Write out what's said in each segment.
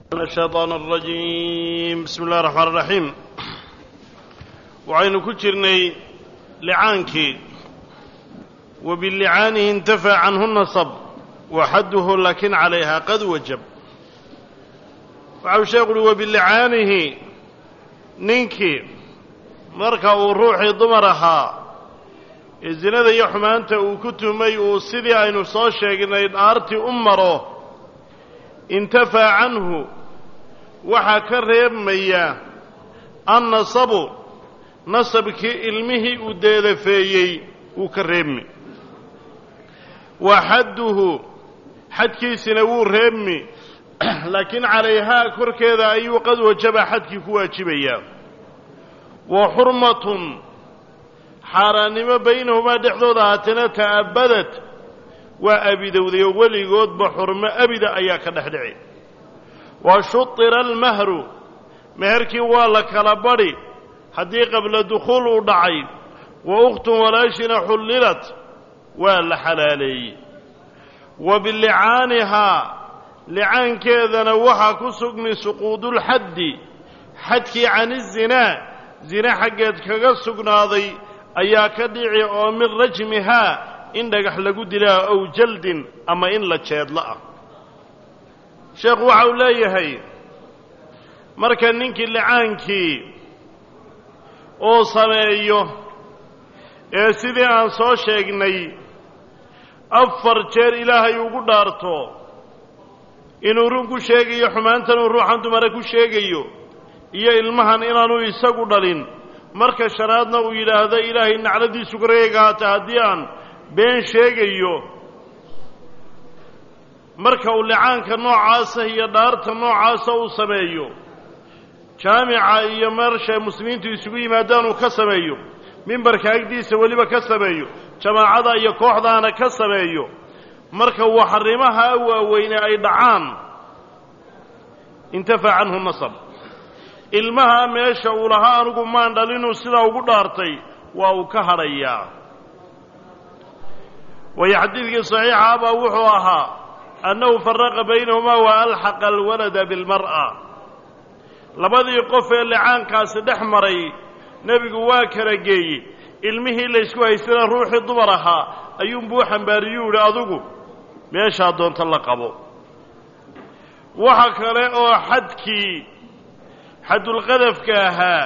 الشيطان الرجيم بسم الله الرحمن الرحيم وعين كجرني لعانك وباللعانه انتفى عنه النصب وحده لكن عليها قد وجب وعوشاقل وباللعانه ننكي مركا وروحي ضمرها الزناد يحمانت وكتمي وصدي أين صاشيقنا أرتي أمره انتفى عنه waxaa ka reebmaya annasabu nasabkii ilmihii uu deedafeeyey uu ka reebmi wa xadduhu xadkiisina wuu reebmi laakiin calayhaa korkeeda ayuu qad wajaba xadkii ku waajibayaa wa xurmatun xaaraannimo baynahumaa dhexdooda haatana ta'abadad waa abidowdayo weligoodba xurmo abida ayaa ka dhex dhici وشطر المهر مهركي ولا كلبري هدي قبل دخول ودعي وأخت ولاشنا حللت ولا حلالي وباللعانها لعان كذا نوحا كسقني سقوط الحد حدكي عن الزنا زنا حقت كسقنا ذي أيا كدعي أو من رجمها إن دقح دلا أو جلد أما إن لا تشهد لا sheekh waxa uu leeyahay marka ninkii lacaankii oo sameeyo ee sidii aan soo sheegnay 4 jeer ilaahay ugu dhaarto inuu run ku sheegayo xumaantan uu ruuxan dumara ku sheegayo iyo ilmahan inaanu isagu dhalin marka sharaadna uu yiraahdo ilaahay nacladiisu gareegaata hadii aan been sheegayo marka uu lacaanka noocaas iyo dhaarta noocaas uu sameeyo jaamica iyo marsha muslimiintu isugu yimaadaan uu ka sameeyo minbarka agdiisa waliba ka sameeyo jamaacada iyo kooxdaana ka sameeyo marka waxarimaha waaweyne ay dhacaan intafa anhu nasab ilmaha meesha uu lahaa anigu maan dhalinu sida ugu dhaartay waa uu ka harayaa way xadiidkii saxiixa aba wuxuu ahaa أنه فرق بينهما وألحق الولد بالمرأة لبدي قف اللعان كاس دحمري نبي واكر جي علمه ليش كويسنا روح ضمرها أيوم بوحا باريول أذوقه ما شادون تلقبوا وحكر أو حدكي حد الغذف كاها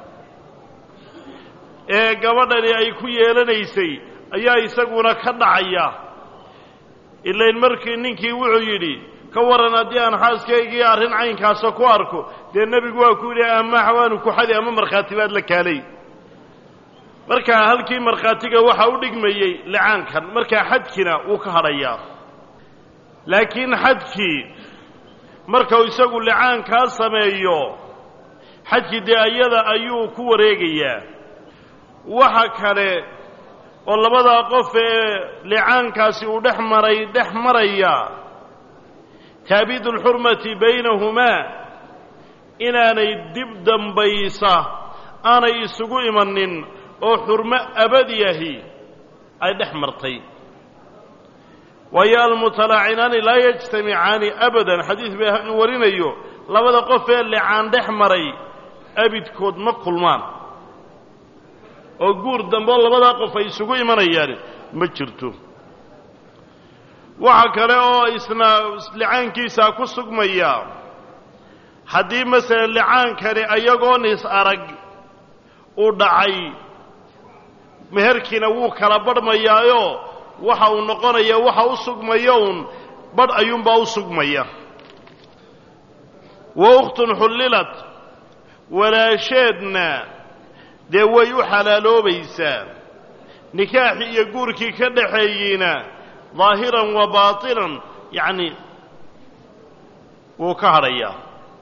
قبضني أي كوي لنيسي أيا يسقونا كدعيا إلا إن مركي نينكي وحو يدي كورنا ديان حاسكي أرهن عين كاسا كواركو دي النبي قوى كوري أما حوانو كحدي أما مرخاتبات لك علي مركا هلكي مرخاتيك وحاو دقمي لعان كان مركا حدكنا وكهريا لكن حدكي مركا يساقو لعان كاسا ميو حدكي دي أيضا أيو كوريقيا وحكالي oo labada qof ee licaankaasi uu dhexmaraya taabid alhurmati baynahuma inaanay dib dambaysa aanay isugu imanin oo xurmo abadiyahi ay dhexmartay wayal mutalaacinani la yajtami'ani abadan hadith baa warinayo labada qof ee licaan dhexmaray abidkood ma kulmaan oo guur dambe labada qof ay isugu imanayaan ma jirto waxa kale oo isna licaankiisa ku sugmaya hadii mas'ala licaankani ayagoo nis arag u dhacay meherkina wuu kala badhmayaayo waxa uu noqonayaa waxa u sugmayo badh ayuunba u sugmaya wa ukhtun hulilat walaashadna dee way u xalaaloobaysaa nikaaxi iyo guurkii ka dhaxeeyeyna ظaahiran wa baatinan yacni wuu ka hadhayaa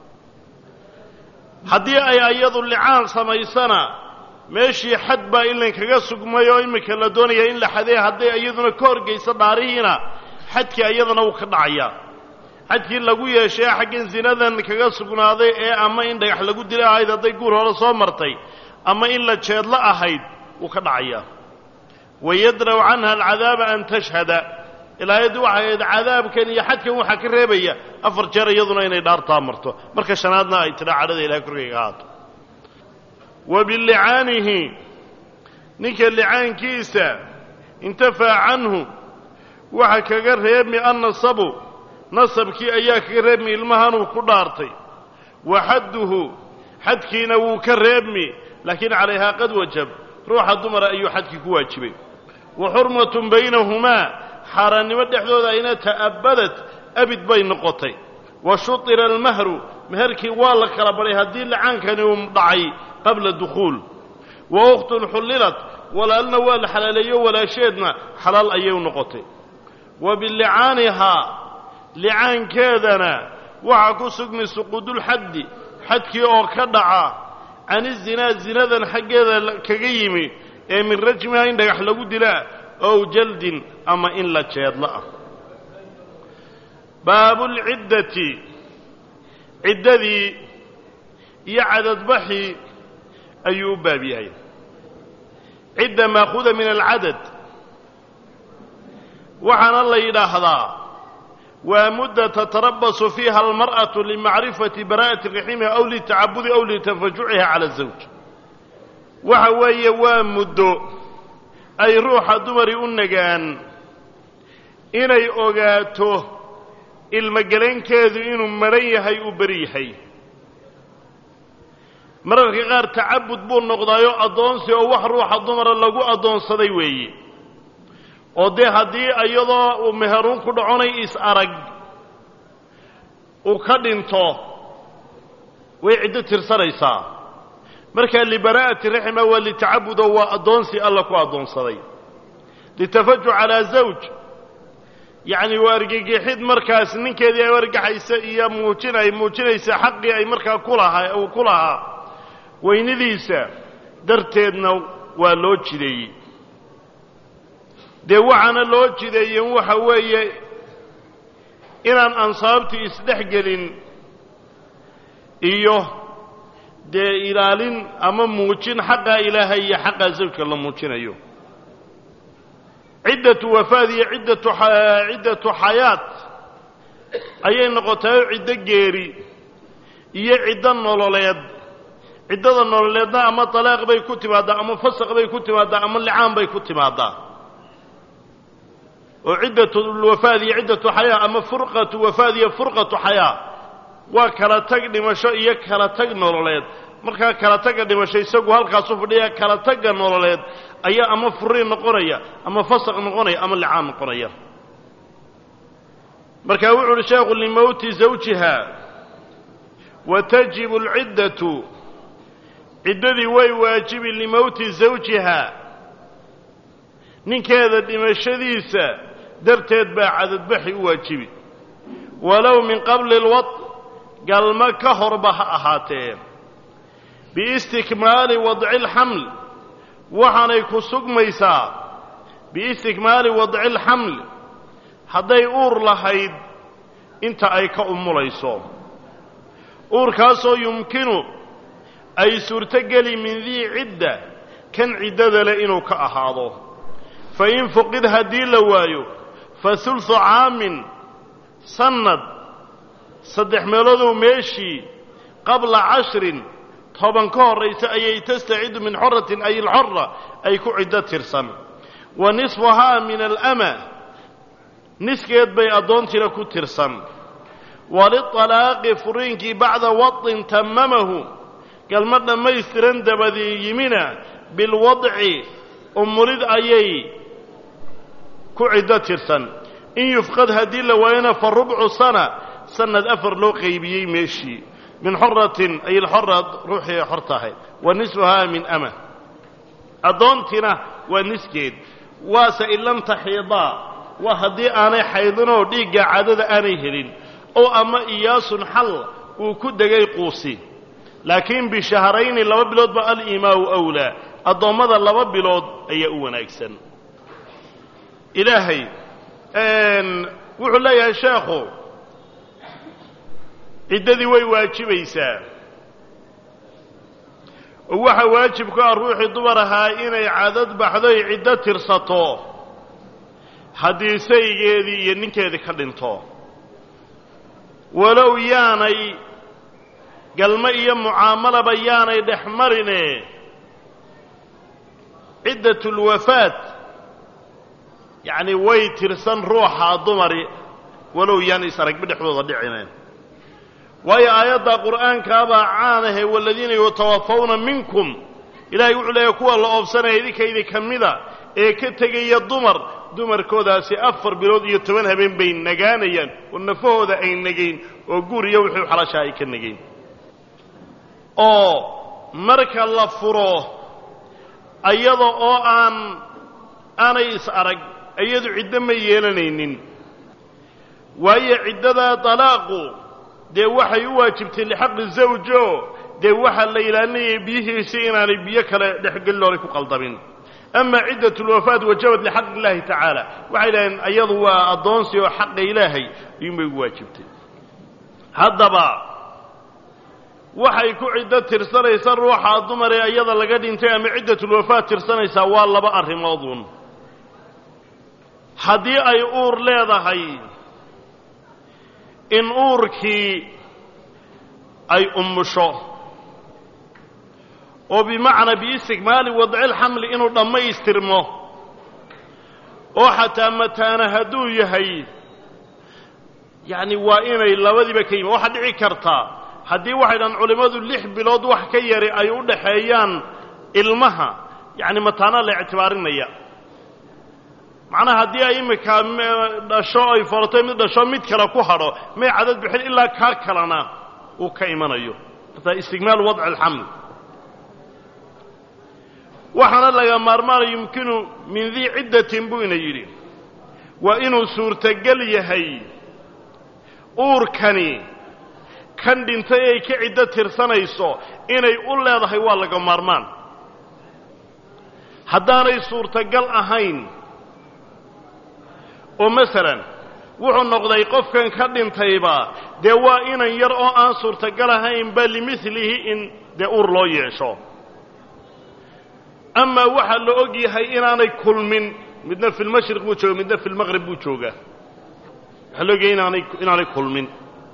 haddii ay ayadu licaan samaysana meeshii xad baa ilan kaga sugmayoo iminka la doonaya in la xadee hadday iyaduna ka horgayso dhaarihiina xadkii iyadana wuu ka dhacayaa xadkii lagu yeeshay xaggan zinadan kaga sugnaaday ee ama in dhagax lagu dila ahayd hadday guur hore soo martay أما إلا تشهد لا أحد وكدعيا ويدروا عنها العذاب أن تشهد ilaayadu waxa cadaabkan iyo xadkan waxa ka reebaya 4 jeer iyaduna inay dhaartaa marto marka shanaadna ay tira cadada ilaahay korkayga haato wabil'aanihi ninka li'aankiisa intafa anhu waxa kaga reebmi an-nasabu nasabkii ayaa kaga reebmi ilmahan uu ku dhaartay wa hadduhu hadkiina wuu ka reebmi laakiin calayha qad wajab ruuxa dumar ayuu hadkii ku waajibay wa hurmatun baynahuma xaaraannimo dhexdooda ayna ta'abbadat abid bay noqotay wa shutira al-mahru maharkii waa la kala baray haddii lacaankani uu dhacay qabla dukhuul wa ukhtun hullilat walaalna waa la xalaaleeyo walaasheedna xalaal ayay noqotay wa bil'aaniha li'aankeedana waxa ku sugmi suqudul haddi hadkii oo ka dhaca an zina zinadan xageeda kaga yimi ee min rajmiha in dhagax lagu dilaa oo jaldin ama in la jeedla baabul iddati iddadii iyo cadadbaxi ayuu baab yahay idda maaxuda min alcadad waxaana la yidhaahdaa waa mudda tatarabbasu fiiha almar'atu limacrifati baraa'ati riximiha aw litacabudi aw litafajuciha cala azawj waxa weeye waa muddo ay ruuxa dumari u nagaan inay ogaato ilmagelankeedu inuu maran yahay uu beri yahay mararka qaar tacabud buu noqdaayo addoonsi oo wax ruuxa dumara lagu addoonsaday weeye oo dee haddii iyadoo uu meheruun ku dhaconay is-arag uu ka dhinto way ciddo tirsanaysaa markaa libaraa'ati raxima waa litacabudo waa addoonsi alla ku addoonsaday litafaju calaa zawj yacni waa argagixid markaas ninkeedii ay argaxaysa iyo muujinaysa xaqii ay markaa ku lahaa weynidiisa darteedna waa loo jideeyey dee waxaana loo jideeyen waxa weeye inaan ansaabtii isdhexgelin iyo dee ilaalin ama muujin xaqa ilaahay iyo xaqa zawjka la muujinayo ciddatu wafaad iyo ciddatu xayaat ayay noqotay ciddo geeri iyo ciddo nololeed ciddada nololeedna ama talaaq bay ku timaadaa ama fasaq bay ku timaadaa ama licaan bay ku timaadaa oo ciddatu wafaad iyo ciddatu xayaa ama furqatu wafaad iyo furqatu xayaa waa kala tag dhimasho iyo kala tag nololeed markaa kala tagga dhimasho isagu halkaasu fadhiya kala tagga nololeed ayaa ama furiin noqonaya ama fasaq noqonaya ama licaan noqonaya markaa wuxuu uhi sheekhu limowti zawjiha watajibu alciddatu ciddadii way waajibi limowti zawjiha ninkeeda dhimashadiisa darteed baa cadadbaxi u waajibi walow min qabli alwad galma ka horba ha ahaatee biistikmaali wadci alxaml waxaanay ku sugmaysaa biistikmaali wadci alxaml hadday uur lahayd inta ay ka umulayso uurkaasoo yumkinu ay suurtogeli min dii cidda kan ciddada leh inuu ka ahaado fa in fuqid haddii la waayo fa hulsu caamin sannad 3 meelooduu meeshii qabla 10 toban ka horraysa ayay tastacidu min xorratin ay alxorra ay ku ciddo tirsan wa nisfuhaa min alama niskeed bay addoontina ku tirsan waliطalaaqi furiinkii bacda wadin tamamahu galma dhammaystiran dabadii yimina bilwadci umulid ayay ku ciddo tirsan in yufqad haddii la waayana fa rubcu sana sanad 4 loo qaybiyey meeshii min xorratin ay alxorra ruuxii ay xor tahay wa nisfuhaa min ama addoontina waa niskeed waase in lam taxiidaa waa haddii aanay xaydinoo dhiigga caadada aanay helin oo ama iyaasun xal uu ku degay quusi laakiin bishahrayni 2 bilood ba aliimaau awlaa addoommada 2 bilood ayaa u wanaagsan ilaahay wuxuu leeyahay sheekhu ciddadii way waajibaysaa oo waxa waajib ku ah ruuxii dumar ahaa inay cadad baxdo ay ciddo tirsato haddii saygeedii iyo ninkeedii ka dhinto walow yaanay galmo iyo mucaamalaba yaanay dhex marine ciddatulwafaat yacni way tirsan ruuxa dumari walow yaan is-aragba dhexdooda dhicineen waayo aayadda qur'aankaabaa caanahe waladiina yutawaffawna minkum ilaahay wuxuu leeyahay kuwa la oobsanaya idinkaydi ka mida ee ka tegaya dumarkoodaasi 4 bilood iyo 10 habeen bay nagaanayaan oo nafahooda ay nagayn oo guur iyo wixii xalasha ay ka nagayn oo marka la furo ayada oo aanay is-arag iyadu ciddo ma yeelanaynin waayo ciddada talaaqu dee waxay u waajibtay lixaqi zawjo dee waxaa la ilaalinayay biyihiisi inaanay biyo kale dhexgelin oonay ku qaldamin ama ciddatulwafaat wajabad lixaqi illaahi tacaala waxay idhaheen iyadu waa addoonsi oo xaqa ilaahay ayuunbay ugu waajibtay haddaba waxay ku ciddo tirsanaysa ruuxa dumar ee iyada laga dhintay ama ciddatulwafaat tirsanaysaa waa 2 arrimoodun haddii ay uur leedahay in uurkii ay umusho oo bimacnaa biistigmaali wadcilxamli inuu dhammaystirmo oo xataa mataana hadduu yahay yacni waa inay labadiiba ka yimi waxaa dhici kartaa haddii waxay dhahan culimmadu 6 bilood wax ka yari ay u dhaxeeyaan ilmaha yacni mataana la ictibaarinaya macnaha haddii ay imika dhasho ay foratay mid dhasho mid kale ku hadho may cadad bixin ilaa kaa kalena uu ka imanayo markaa istigmaal wadci alxaml waxaana laga maarmaanaya yumkinu min dii ciddatin buu ina yidhi waa inuu suurtagal yahay uurkani kan dhintay ay ka ciddo tirsanayso inay u leedahay waa laga maarmaan haddaanay suurtagal ahayn oo masalan wuxuu noqday qofkan ka dhintayba dee waa inan yar oo aan suurtagal ahaynba limilihi in dee uur loo yeesho amaa waxaa la og yahay inaanay kulmin midna fi lmashriq buu jooga midna fi lmaqrib buu joogaa waxaa la og yahay inaanay kulmin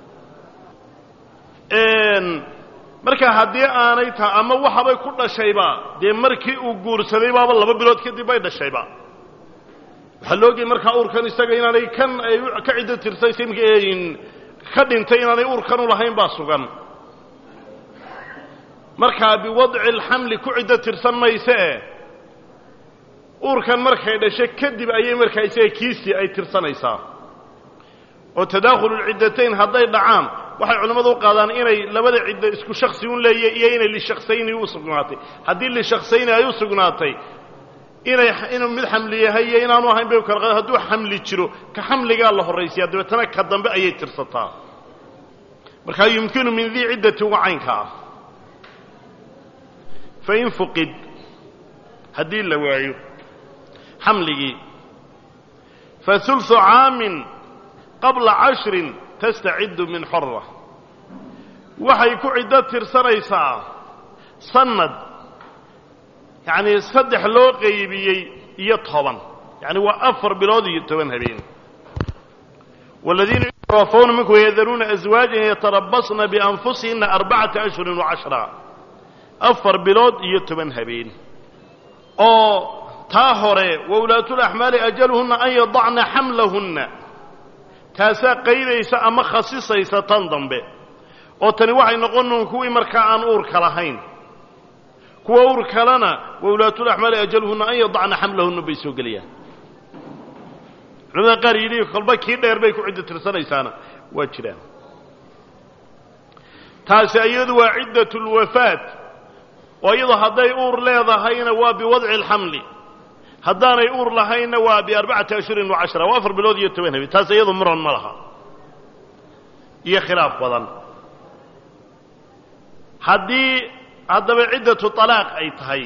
marka haddii aanay tahay ama waxabay ku dhashayba dee markii uu guursaday baaba 2 bilood kadib bay dhashayba waxaa la ogyahay markaa uurkan isaga inaanay kan ay ka ciddo tirsaysa ka dhintay inaanay uurkan u lahayn baa sugan markaa biwadci alxamli ku ciddo tirsan maysee uurkan markay dhasho kadib ayay markaa isaga kiisii ay tirsanaysaa oo tadaakhululciddatayn hadday dhacaan waxay culimmadu u qaadaan inay labada ciddo isku shaksi un leeyahay iyo inay lishaksayni u sugnaatay haddii lishaksayni ay u sugnaatay inuu mid xamli yahay iyo inaanu ahayn bay kala qaad hadduu xamli jiro ka xamligaa la horraysiyaa dabeetana ka dambe ayay tirsataa markaa yumkinu min dii ciddati uga caynka ah fain fuqid haddii la waayo xamligii faثulثu caamin qabla 10 tastaciddu min xora waxay ku ciddo tirsanaysaa sanad yacni 3 loo qaybiyey iyo 10 yacni waa 4 bilood iyo 10 habeen والذين يتوفون منكم ويذرون أزواجا يتربصن بأنفسهن 4 أشهر و10 4 bilood iyo 10 habeen oo taa hore wawlaatul axmaali ajaluhunna an yadacna xamlahunna taasaa qaydaysa ama khasisaysa tan dambe oo tani waxay noqonuun kuwii markaa aan uurka lahayn kuwa uur kalena wawlaatul axmaali ajaluhunna an yadacna xamlahunna bay soo gelayaan culamada qaar yidhi kolba kii dheer bay ku ciddo tirsanaysaana waa jiraan taasi iyadu waa ciddatulwafaat oo iyadoo hadday uur leedahayna waa biwadci alxamli haddaanay uur lahaynna waa bi4 ashhurin و10 waa 4 bilood iyo 10 habeen taas iyadu muran ma laha iyo khilaaf badan haddii haddaba ciddatu طalaaq ay tahay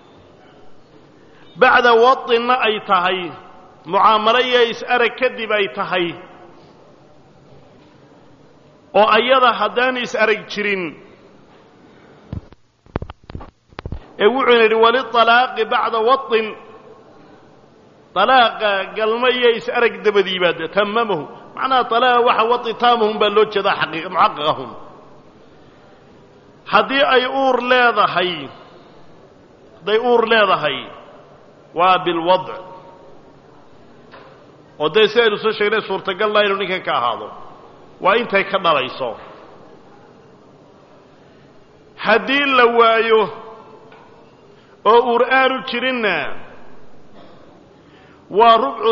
bacda waطinna ay tahay mucaamalo iyo is-arag kadib ay tahay oo ayada haddaan is-arag jirin ee wuxuu yidhi waliطalaaqi bacda waطin طلاق قلما يسأرك دبدي بعد تممه معناه طلاق وطتامهم بلوجه ذا حقيقة محققهم هدي أي أور لا ضحي دي أور لا ضحي وبالوضع ودي سيد سوشيغنا سورة قال الله إنه كان هذا وإنت كنا ليسو هدي لوايو أو قرآن جرنا وربع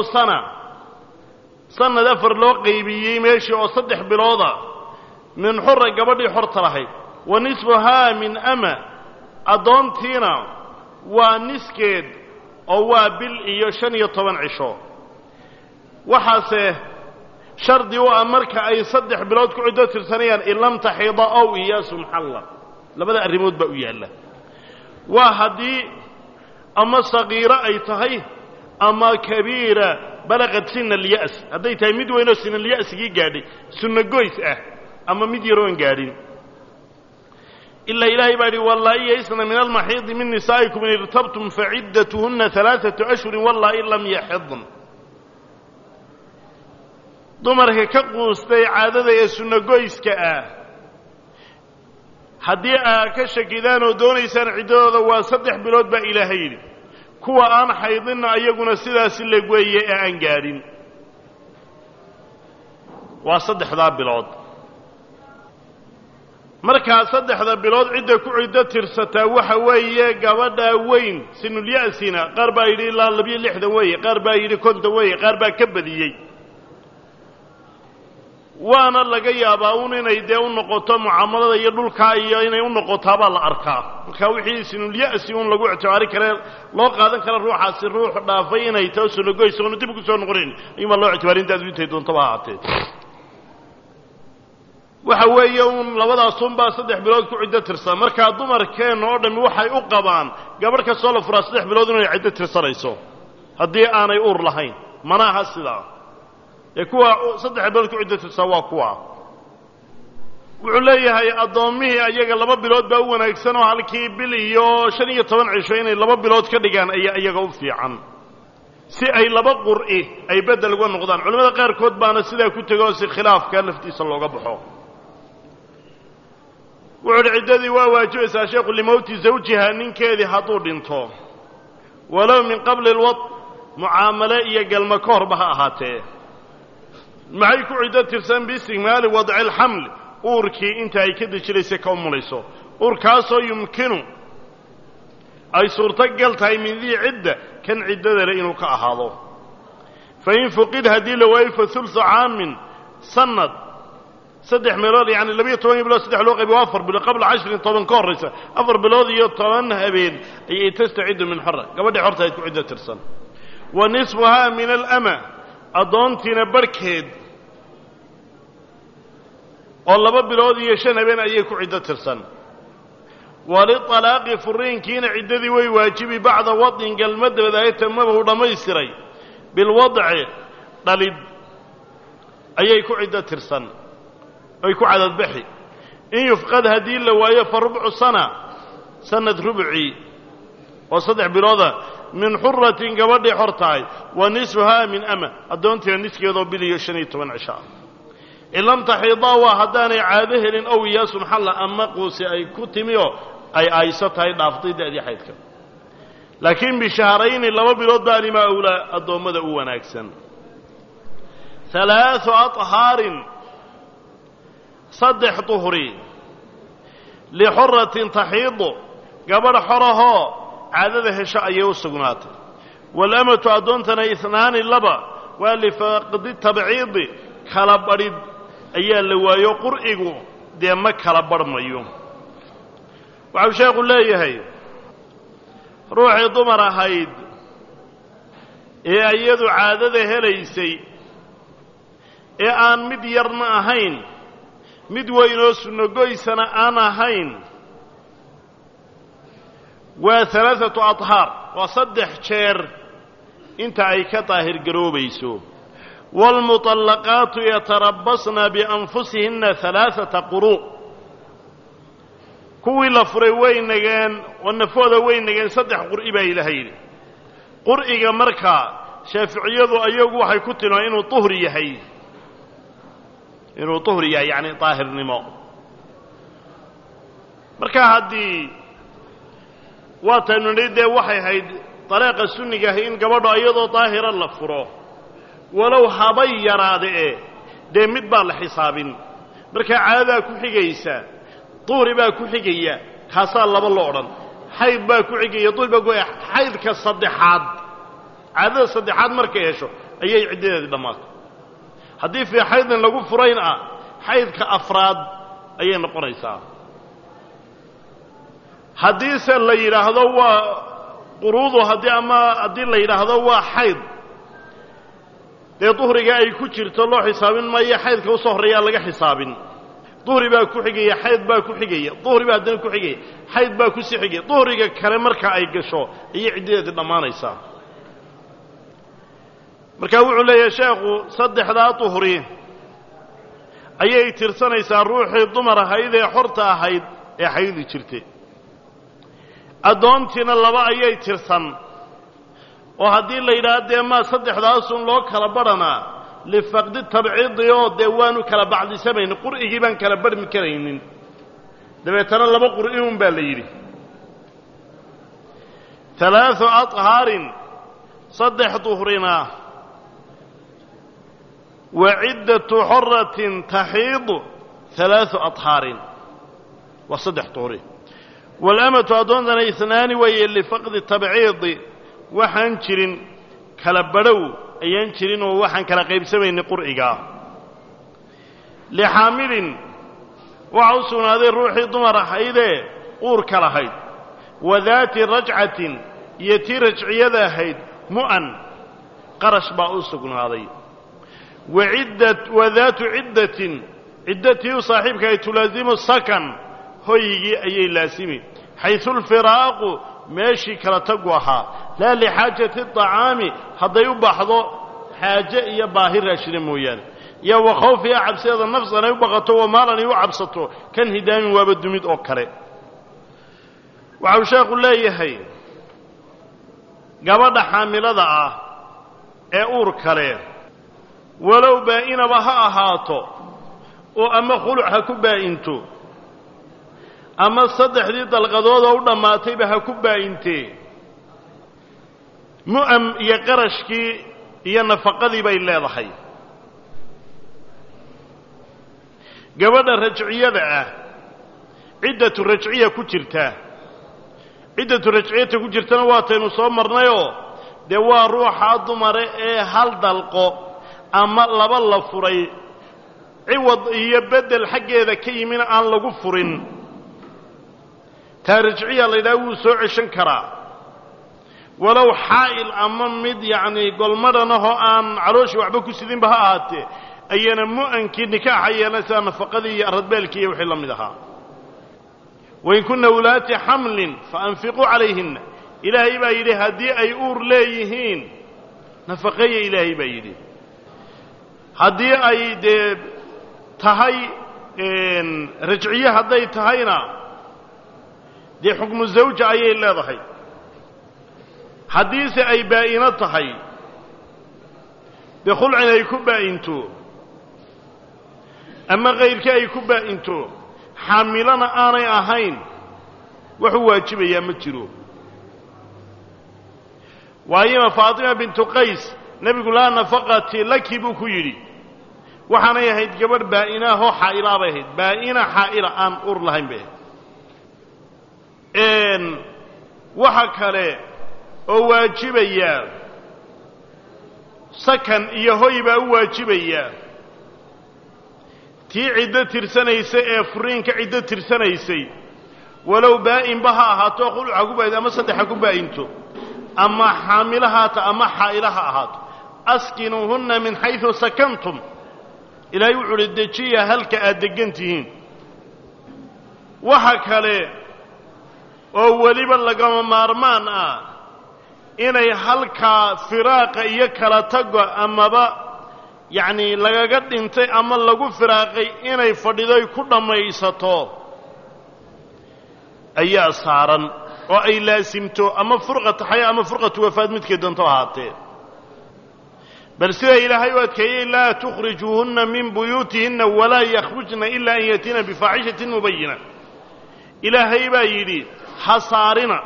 سنة دفر لو قيبيي ماشي وصدح بلوضة من حرة قبل حرة رحي ونسبها من أما أدونتينا ونسكيد أو بالإيوشان يطوان عشو وحاسه شردي وأمرك أي صدح بلود كعدة ترسانيا إن لم تحيض أو إياس محلة لبدأ الريموت بقويا له وهدي أما صغيرة أي تهي أما كبيرة بلغت سن اليأس هدي تايمد وينو سن اليأس جي قادي سنة قويس أما مديرون قادين إلا إلهي باري والله يئسن من المحيض من نسائكم إن ارتبتم فعدتهن 3 أشهر والله إن لم يحضن dumarka ka quustay caadada ee sunna goyska haddii aad ka shakidaan oo doonaysaan ciddadooda waa 3 bilood baa ilaahay yidhi kuwa aan xaydinna ayaguna sidaas la weeye ee aan gaadhin waa 3 bilood markaa 3 bilood cidda ku ciddo tirsataa waxa weeye gabadha weyn sinul yaasina qaar baa yidhi ilaa 62 weeye qaar baa yidhi 50 weeye qaar baa ka badiyey waana laga yaabaa inay dee u noqoto mucaamalada iyo dhulka iyo inay u noqoto baa la arkaa marka wixii sinul yaasi lagu ictibaari karo loo qaadan karo ruuxaasi ruux dhaafay inay tawassul goyso oo dib ugu soo noqonin ima loo ictibaarin intaad intay doonto baa haatee waxa weeye labadaas baa 3 bilood ku ciddo tirsan marka dumarkeen oo dhan waxay u qabaan gabadh ka soo la furaa 3 bilood inay ciddo tirsanayso haddii aanay uur lahayn manaha sidaa kuwa 3 bilood ku ciddo tirsan waa kuwa wuxuu leeyahay adoomihii ayaga 2 bilood baa u wanaagsan oo halkii bil iyo 15 cisho inay 2 bilood ka dhigaan ayaga u fiican si ay 2 qur'i ay bedel uga noqdaan culimada qaar kood baana sidaa ku tago si khilaafka laftiisa looga baxo wuxuu ciddadii waa waajibaysaa sheekhu limawti zawjiha ninkeedii hadduu dhinto walow min qabli alwad mucaamale iyo galma ka horba ha ahaatee maxay ku ciddo tirsan biistigmaali wadci alxaml uurkii inta ay ka dejinaysay ka umulayso uurkaasoo yumkinu ay suurtagal tahay min dii cidda kan ciddadale inuu ka ahaado fain fuqid haddii la waayo fa hulsu caamin sanad 3 meelood yani 12 bilood 3 loo qaybiyo 4 bilood qabla 10 toban ka horraysa 4 bilood iyo 10 habeen ayay tastacidu min xorra gabadha xorta ay ku ciddo tirsan wa nisfuha min alama adoontiina barkeed oo 2 bilood iyo 5 habeen ayay ku ciddo tirsan waliطalaaqi furiinkiina ciddadii way waajibi bacda wadin galmadooda ay tamamu dhammaystiray bilwadci dhalid ayay ku ciddo tirsan ay ku cadadbaxi in yufqad haddii la waayo fa rubcu sanad rubci oo 3 bilooda min xuratin gabadhii xor tahay wa nisfuhaa min ama addoontiina niskeedoo bil iyo 15 cisho in lam taxiidaa waa haddaanay caado helin ow iyaasu maxalla ama quusi ay ku timiyo ay ayso tahay dhaaftay da'dii xaydka laakiin bishahrayni 2 bilood baa lima awlaa addoommada u wanaagsan 3 aطhaarin 3 duhri lixuratin taxiidu gabadh xorahoo caadada hesho ayay u sugnaatay walamatu addoontana 2 waa lifaaqdi tabciidi kala badhid ayaa la waayo qur'igu dee ma kala barhmayo waxau sheekhu leeyahay ruuxii dumar ahayd ee iyadu caadada helaysay ee aan mid yarna ahayn mid weynoo sunnogoysana aan ahayn waa 3 aطhaar waa 3 jeer inta ay ka daahir garoobayso waalmuطallaqaatu yatarabbasna bianfusihinna 3 quru' kuwii la furay way nageen oo nafooda way nageen 3 qur'i baa ilaahay yidhi qur'iga markaa shaaficiyadu ayagu waxay ku tilmaan inuu tuhri yahay yacni daahirnimo marka haddii waataynu nidhi dee waxay ahayd dariiqa sunniga ahi in gabadho iyadoo daahira la furo walow habay yaraade dee mid baa la xisaabin markaa caadadaa ku xigaysa duhri baa ku xigaya kaasaa laba lo odhan xayd baa ku xigaya duhri baa ku xaydka saddexaad caadada saddexaad markay hesho ayay ciddadeedii dhammaato haddii fii xaydin lagu furayn ah xaydka afraad ayay noqonaysaa haddiise la yidhaahdo waa quruudu haddii la yidhaahdo waa xayd dee duhriga ay ku jirto loo xisaabin maayo xaydka usoo horreeyaa laga xisaabin duhri baa ku xigaya xayd baa ku xigaya duhri baa haddana ku xigaya xayd baa ku sii xigaya duhriga kale marka ay gasho ayay ciddadeedii dhammaanaysaa markaa wuxuu leeyahay sheekhu saddexdaa duhri ayay tirsanaysaa ruuxii dumar ahayd ee xorta ahayd ee xaydi jirtay addoontiina laba ayay tirsan oo haddii la yidhaahdo dee maa saddexdaasun loo kala badhanaa lifaqdi tabciidi oo dee waanu kala bacdisamaynin qur'igii baan kala barhmi karaynin dabeetana laba qur'i un baa la yidhi alaau aطhaarin saddex duhrina wa ciddatu xoratin taxiidu alaau aطhaarin waa saddex duhri waalamatu addoontana inaani weeye lifaqdi tabciidi waxaan jirin kala badhow ayaan jirin oo waxaan kala qaybsamaynin qur'igaa lixaamilin waxa u sugnaaday ruuxii dumar ahaydee uurka lahayd wa daati rajcatin iyo tii rajciyada ahayd mu'an qarash baa u sugnaaday wa daatu ciddatin ciddatii u saaxiibka ay tulaasimu sakan hoygii ayay laasimi xaysu alfiraaqu meeshii kala tagu ahaa laa lixaajati aطacaami hadday u baxdo xaaje iyo baahi raashina mooyaane iyo wa khawfiha cabsideeda nafsan ay u baqato wa maalan ay u cabsato kan hidaamin waaba dumid oo kale waxau sheekhu leeyahay gabadha xaamilada ah ee uur kale walow baa'inaba ha ahaato oo ama khuluc ha ku baa'into ama saddexdii dalqadoodoo u dhammaatayba ha ku baa'intee mu'am iyo qarashkii iyo nafaqadii bay leedahay gabadha rajciyada ah ciddatu rajciya ku jirta ciddatu rajciyata ku jirtana waataynu soo marnayoo dee waa ruuxaa dumare ee hal dalqo ama laba la furay ciwad iyo beddel xaggeeda ka yimina aan lagu furin taa rajciya la yidhaha wuu soo ceshan karaa walow xaa'il ama mid yacnii golmadhanahoo aan calooshii waxba ku sidinba ha ahaatee ayana mu'ankii nikaaxa yeelanaysaa nafaqadii iyo aradbeelkii iyo wixii la mid ahaa wain kunna ulaati xamlin faanfiquu calayhinna ilaahay baa yidhi haddii ay uur leeyihiin nafaqeeya ilaahay baa yidhi haddii ay dee tahay rajciye hadday tahayna dee xukmu zawja ayay leedahay haddiise ay baa'ino tahay dee khulcin ay ku baa'into ama kayrkii ay ku baa'into xaamilana aanay ahayn wuxuu waajibayaa ma jiro waayima faatima bintu qays nebigu laa nafaqati laki buu ku yidhi waxaanay ahayd gabadh baa'inaahoo xaa'ilaa bay ahayd baa'ina xaa'ila aan ur lahayn bay ahayd waxa kale oo waajibaya sakan iyo hoy baa u waajibaya tii ciddo tirsanaysay ee furiinka ciddo tirsanaysay walow baa'inba ha ahaato khuluca ku baa'into ama saddexa ku baa'into ama xaamilo haata ama xaa'ila ha ahaato askinuuhunna min xaysu sakantum ilaahay wuxuu uhi dejiya halka aad deggan tihiin waxa kale oo weliba lagama maarmaan ah inay halkaa firaaqa iyo kala tago amaba yacnii lagaga dhintay ama lagu firaaqay inay fadhidoy ku dhammaysato ayaa saaran oo ay laasimto ama furqatu xayaa ama furqatu wafaad midkay doonto ahaatee بل سيدا إلهي وأتكي لا تخرجوهن من بيوتهن ولا يخرجن إلا أن يأتين بفاحشة مبينة إلهي بايدي حصارنا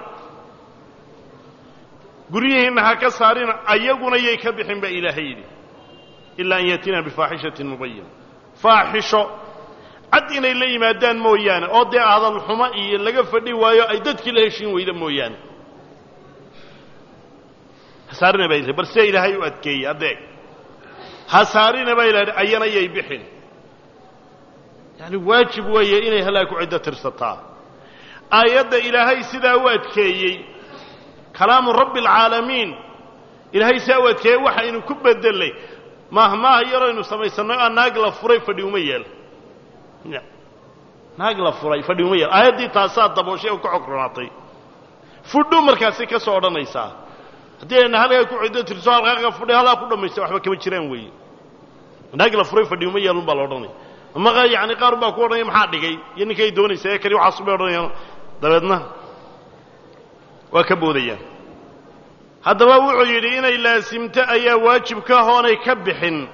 قريهن هكا صارنا أيقون يكبحن بإلهي إلا أن يأتين بفاحشة مبينة فاحشة عدنا إلي مادان مويانا أودي هذا الحمائي اللي قفدي وايو أيدتك لهشين وإذا مويانا حصارنا بإلهي بل سيدا إلهي وأتكي أديك حصارنا بإلهي أينا يبحن يعني واجب ويا إني هلاك عدة ترسطها آيات إلهي سيدا وأتكي كلام رب العالمين إلهي ساوت كي وحا إنو كبد لي مهما يرى إنو سميسنا ناقل فري فديوميال ناقل فري فديوميال آيات دي تاسات دبوشي وكعكرناطي فدو مركاسي كسورة نيسا هدي أن هلا يكون عدة ترسال غاقا فري هلا كله ميسا وحبا كما تشيرين وي ناقل فري فديوميال مبالوراني أما غا يعني قاربا كورني محادقي يعني كي دوني سيكري وحصبي وراني دبدنا وكبوديا هذا ما وعيرين إلا سمت أي واجب كهون يكبحن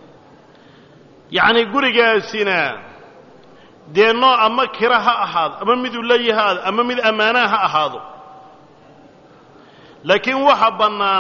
يعني قرق سنا دينا أما كرها أحد أما مذ لي هذا أما مذ أمانها أحد لكن وحبنا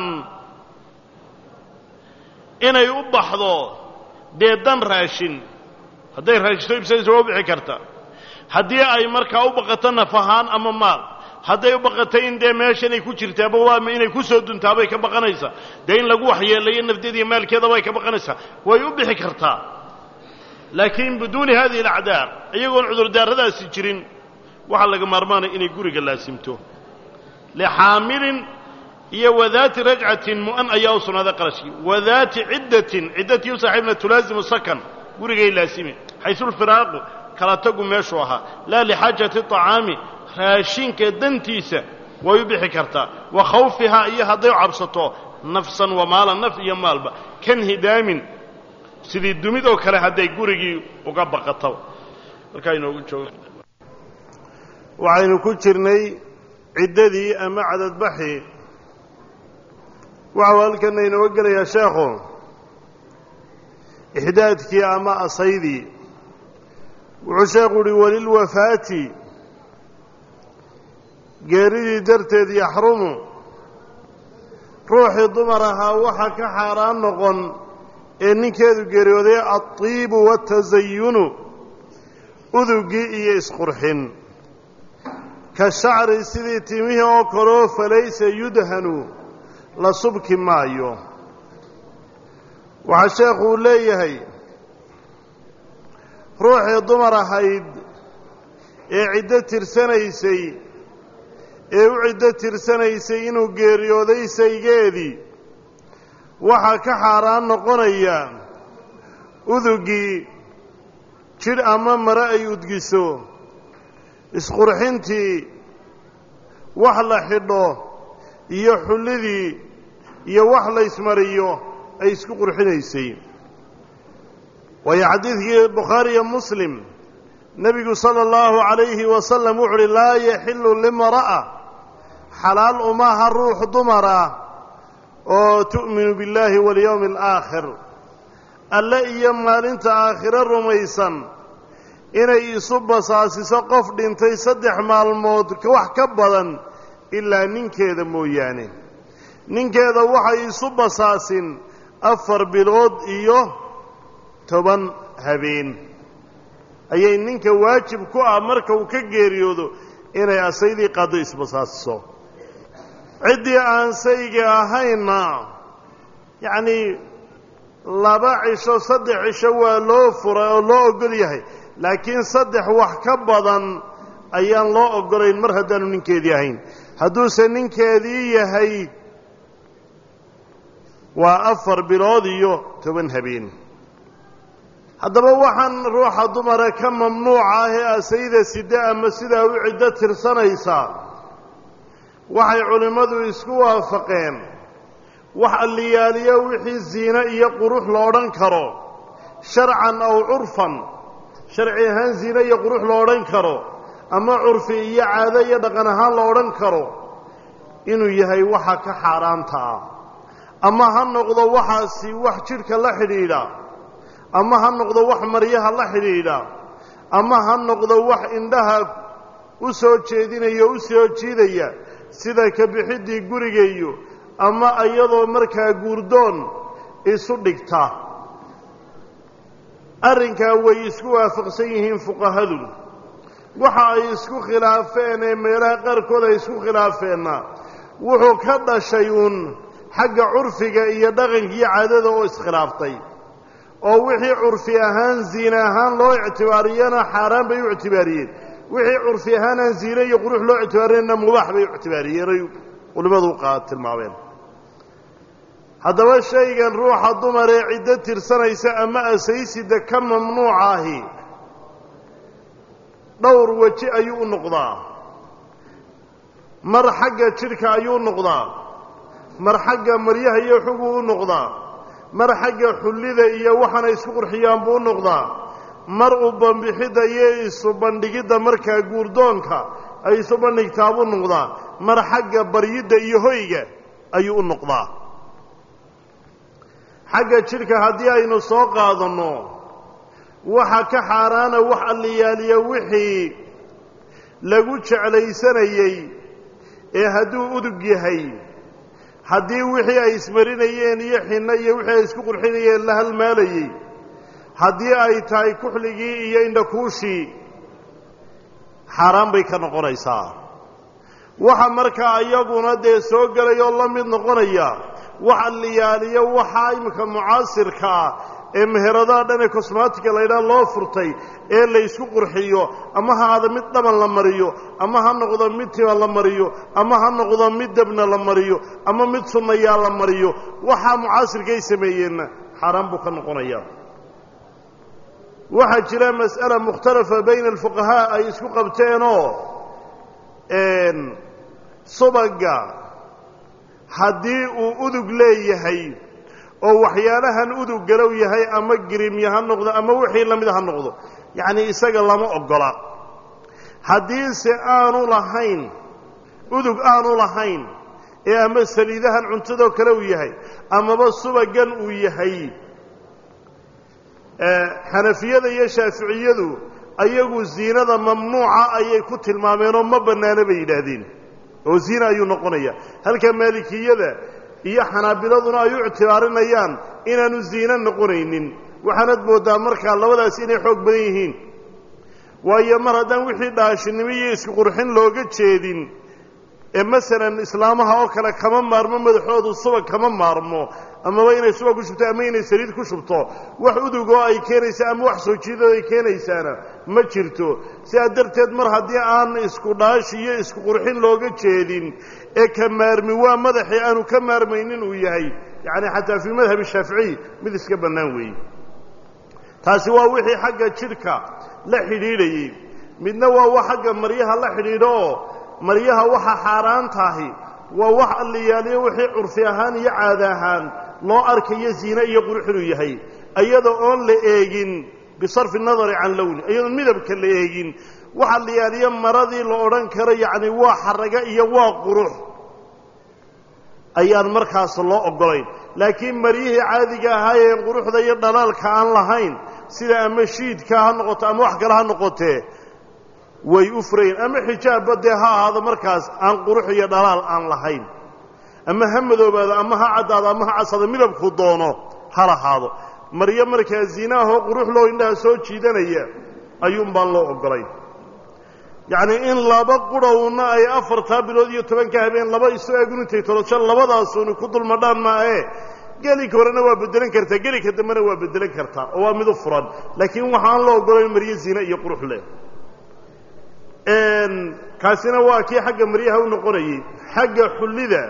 إن يوبحضو ديدان راشين هذا راشين يبسي جواب عكرتا هذه أي مركا وبقتنا فهان أما مال hadday u baqatayn dee meeshanay ku jirtaaba waa ma inay ku soo duntaabay ka baqanaysaa dee in lagu waxyeelayo nafteeda iyo maalkeeda way ka baqanaysaa way u bixi kartaa laakiin biduuni hadihi alacdaar iyagoon cudurdaaradaasi jirin waxaa laga maarmaanaya inay guriga laasimto lixaamilin iyo wadaati rajcatin mu'an ayaa u sugnaaday qarashkii wadaati ciddatii u saaxiibna tulaasimu sakan gurigay laasimi xaysu lfiraaqu kala tagu meeshuu ahaa laa lixaajati acaami raashinka dantiisa way u bixi kartaa wa khawfihaa iyo hadday cabsato nafsan wa maalan naf iyo maalba kan hidaamin sidii dumid oo kale hadday gurigii uga baqato markaa inoogu joogo waxaynu ku jirnay ciddadii ama cadadbaxii waxau halkana inooga gelayaa sheekhu ixdaadkii ama asaydii wuxuu sheekhu uhi walilwafaati geeridii darteed yaxrumu ruuxii dumar ahaa waxaa ka xaaraan noqon ee ninkeedu geeriyooday adtiibu watasayunu udugii iyo isqurxin ka shacri sidii timihii oo kaleo falaysa yudhanu la subki maayo waxaa sheekhu uu leeyahay ruuxii dumar ahayd ee ciddo tirsanaysay ee u ciddo tirsanaysay inuu geeriyooday saygeedii waxaa ka xaaraan noqonaya udugii jidh ama mare ay udgiso isqurxintii wax la xidho iyo xullidii iyo wax la ismariyo ay isku qurxinaysay waayo xadiidkii bukhaari iyo muslim nebigu sala allahu calayhi wasalam wuxu uhi laa yaxillu limra'a xalaal umaha ruux dumara oo tu'minu billaahi walyowmi alaakhir alle iyo maalinta aakhiro rumaysan inay isu basaasiso qof dhintay 3 maalmood wax ka badan ilaa ninkeeda mooyaane ninkeeda waxay isu basaasin 4 bilood iyo 10 habeen ayay ninka waajib ku ah marka uu ka geeriyoodo inay asaydii qaado isbasaasiso ciddii aan sayga ahayna yacni 2 cisho 3 cisho waa loo furay oo loo ogol yahay laakiin 3 wax ka badan ayaan loo ogolayn mar haddaanu ninkeedii ahayn hadduuse ninkeedii yahay waa 4 bilood iyo 10 habeen haddaba waxaan ruuxa dumara ka mamnuuca ah ee asayda sida ama sidaa u ciddo tirsanaysaa waxay culimmadu isku waafaqeen wax alliyaaliyo wixii ziine iyo qurux lo odhan karo sharcan aw curfan sharci ahaan ziine iyo qurux lo odhan karo ama curfi iyo caado iyo dhaqan ahaan lo odhan karo inuu yahay waxa ka xaaraanta ah ama ha noqdo waxaasi wax jidhka la xidhiidha ama ha noqdo wax maryaha la xidhiidha ama ha noqdo wax indhaha u soo jeedinaya o u soo jiidaya sida ka bixiddii gurigayo ama iyadoo markaa guurdoon isu dhigta arrinkaa way isku waafaqsan yihiin fuqahadu waxa ay isku khilaafeen ee meelaha qaarkood ay isku khilaafeenna wuxuu ka dhashay uun xagga curfiga iyo dhaqanka iyo caadada oo iskhilaaftay oo wixii curfi ahaan ziine ahaan loo ictibaariyana xaaraan bay u ictibaariyeen wixii curfi ahaan aan ziine iyo qurux loo ictibaariyeenna mubaax bay u ictibaariyeenay culimmadu tilmaameen haddaba shaygan ruuxa dumar ee ciddo tirsanaysa ama asaysida ka mamnuuca ahi dhowr weji ayuu u noqdaa mar xagga jidhka ayuu u noqdaa mar xagga maryaha iyo xuguu u noqdaa mar xagga xullida iyo waxaana isku qurxiyaan buu u noqdaa mar u banbixidda iyo isu bandhigidda markaa guurdoonka ay isu bandhigtaa buu noqdaa mar xagga baryidda iyo hoyga ayuu u noqdaa xagga jidhka haddii aynu soo qaadanno waxa ka xaaraana wax alliyaaliya wixii lagu jeclaysanayey ee hadduu udug yahay haddii wixii ay ismarinayeen iyo xinno iyo wixii ay isku qurxinayeen la halmaalayey haddii ay tahay kuxligii iyo indhakuushii xaaraan bay ka noqonaysaa waxa markaa iyaguna dee soo gelayoo la mid noqonaya wax alliyaaliyo waxaa iminka mucaasirka ah ee meheradaha dhan ee cosmatica laydhaha loo furtay ee la ysku qurxiyo ama ha aada mid dhaban la mariyo ama ha noqdo mid tima la mariyo ama ha noqdo mid dabna la mariyo ama mid sunnayaa la mariyo waxaa mucaasirkay sameeyeenna xaaraan buu ka noqonayaa waxaa jira mas'ala mukhtalafa bayna alfuqahaa ay isku qabteenoo subagga haddii uu udug leeyahay oo waxyaalahan udug galow yahay ama girimya ha noqdo ama wixii la mida ha noqdo yacnii isaga lama oggola haddiise aanu lahayn udug aanu lahayn ee ama saliidahan cuntadoo kale uu yahay amaba subaggan uu yahay xanafiyada iyo shaaficiyadu ayagu ziinada mamnuuca ayay ku tilmaameenoo ma bannaana bay yidhaahdeen oo ziina ayuu noqonaya halka maalikiyada iyo xanaabiladuna ay u ictibaarinayaan inaanu ziino noqonaynin waxaanad mooddaa markaa labadaas inay xoog badan yihiin waayo mar haddaan wixii dhaashinimo iyo isku qurxin looga jeedin ee masalan islaamaha oo kale kama maarmo madaxoodu subag kama maarmo amaba inay subag ku shubto ama inay saliid ku shubto wax udugoo ay keenaysa ama wax soo jiidoo ay keenaysaana ma jirto sidaa darteed mar haddii aan isku dhaashi iyo isku qurxin looga jeedin ee ka maarmi waa madaxii aanu ka maarmaynin uu yahay yacni xataa fii madhab shaaficiy mid iska bannaan weeye taasi waa wixii xagga jidhka la xidhiidhayey midna waa wax xagga maryaha la xidhiidho oo maryaha waxa xaaraan tahi waa wax alliyaaliyo wixii curfi ahaan iyo caada ahaan loo arkayo ziine iyo qurux inuu yahay iyadoo oon la eegin bisarfi nadari can lowni iyadoon midabka la eegin wax alliyaaliyo maradii la odhan karo yacni waa xaraga iyo waa qurux ayaan markaas loo oggolayn laakiin maryihii caadiga ahaayeen quruxda iyo dhalaalka aan lahayn sida ama shiidka ha noqoto ama wax kale ha noqotee way u furayn ama xijaabba dee ha ahaado markaas aan qurux iyo dhalaal aan lahayn ama ha madoobaado ama ha caddaado ama ha casado midabku doono ha lahaado maryo markaa ziinaahoo qurux loo indhaha soo jiidanaya ayuun baan loo oggolayn yacnii in laba qurhowna ay 4 bilood iyo 10 habeen laba isu eegun intay tolosho labadaasuuni ku dulmadhaan maahe gelinka horena waa beddelan kartaa gelinka dambena waa beddelan kartaa oo waa mid u furan laakiin waxaan loo oggolayn maryo ziine iyo qurux leh kaasina waa kii xagga maryaha u noqonayey xagga xullida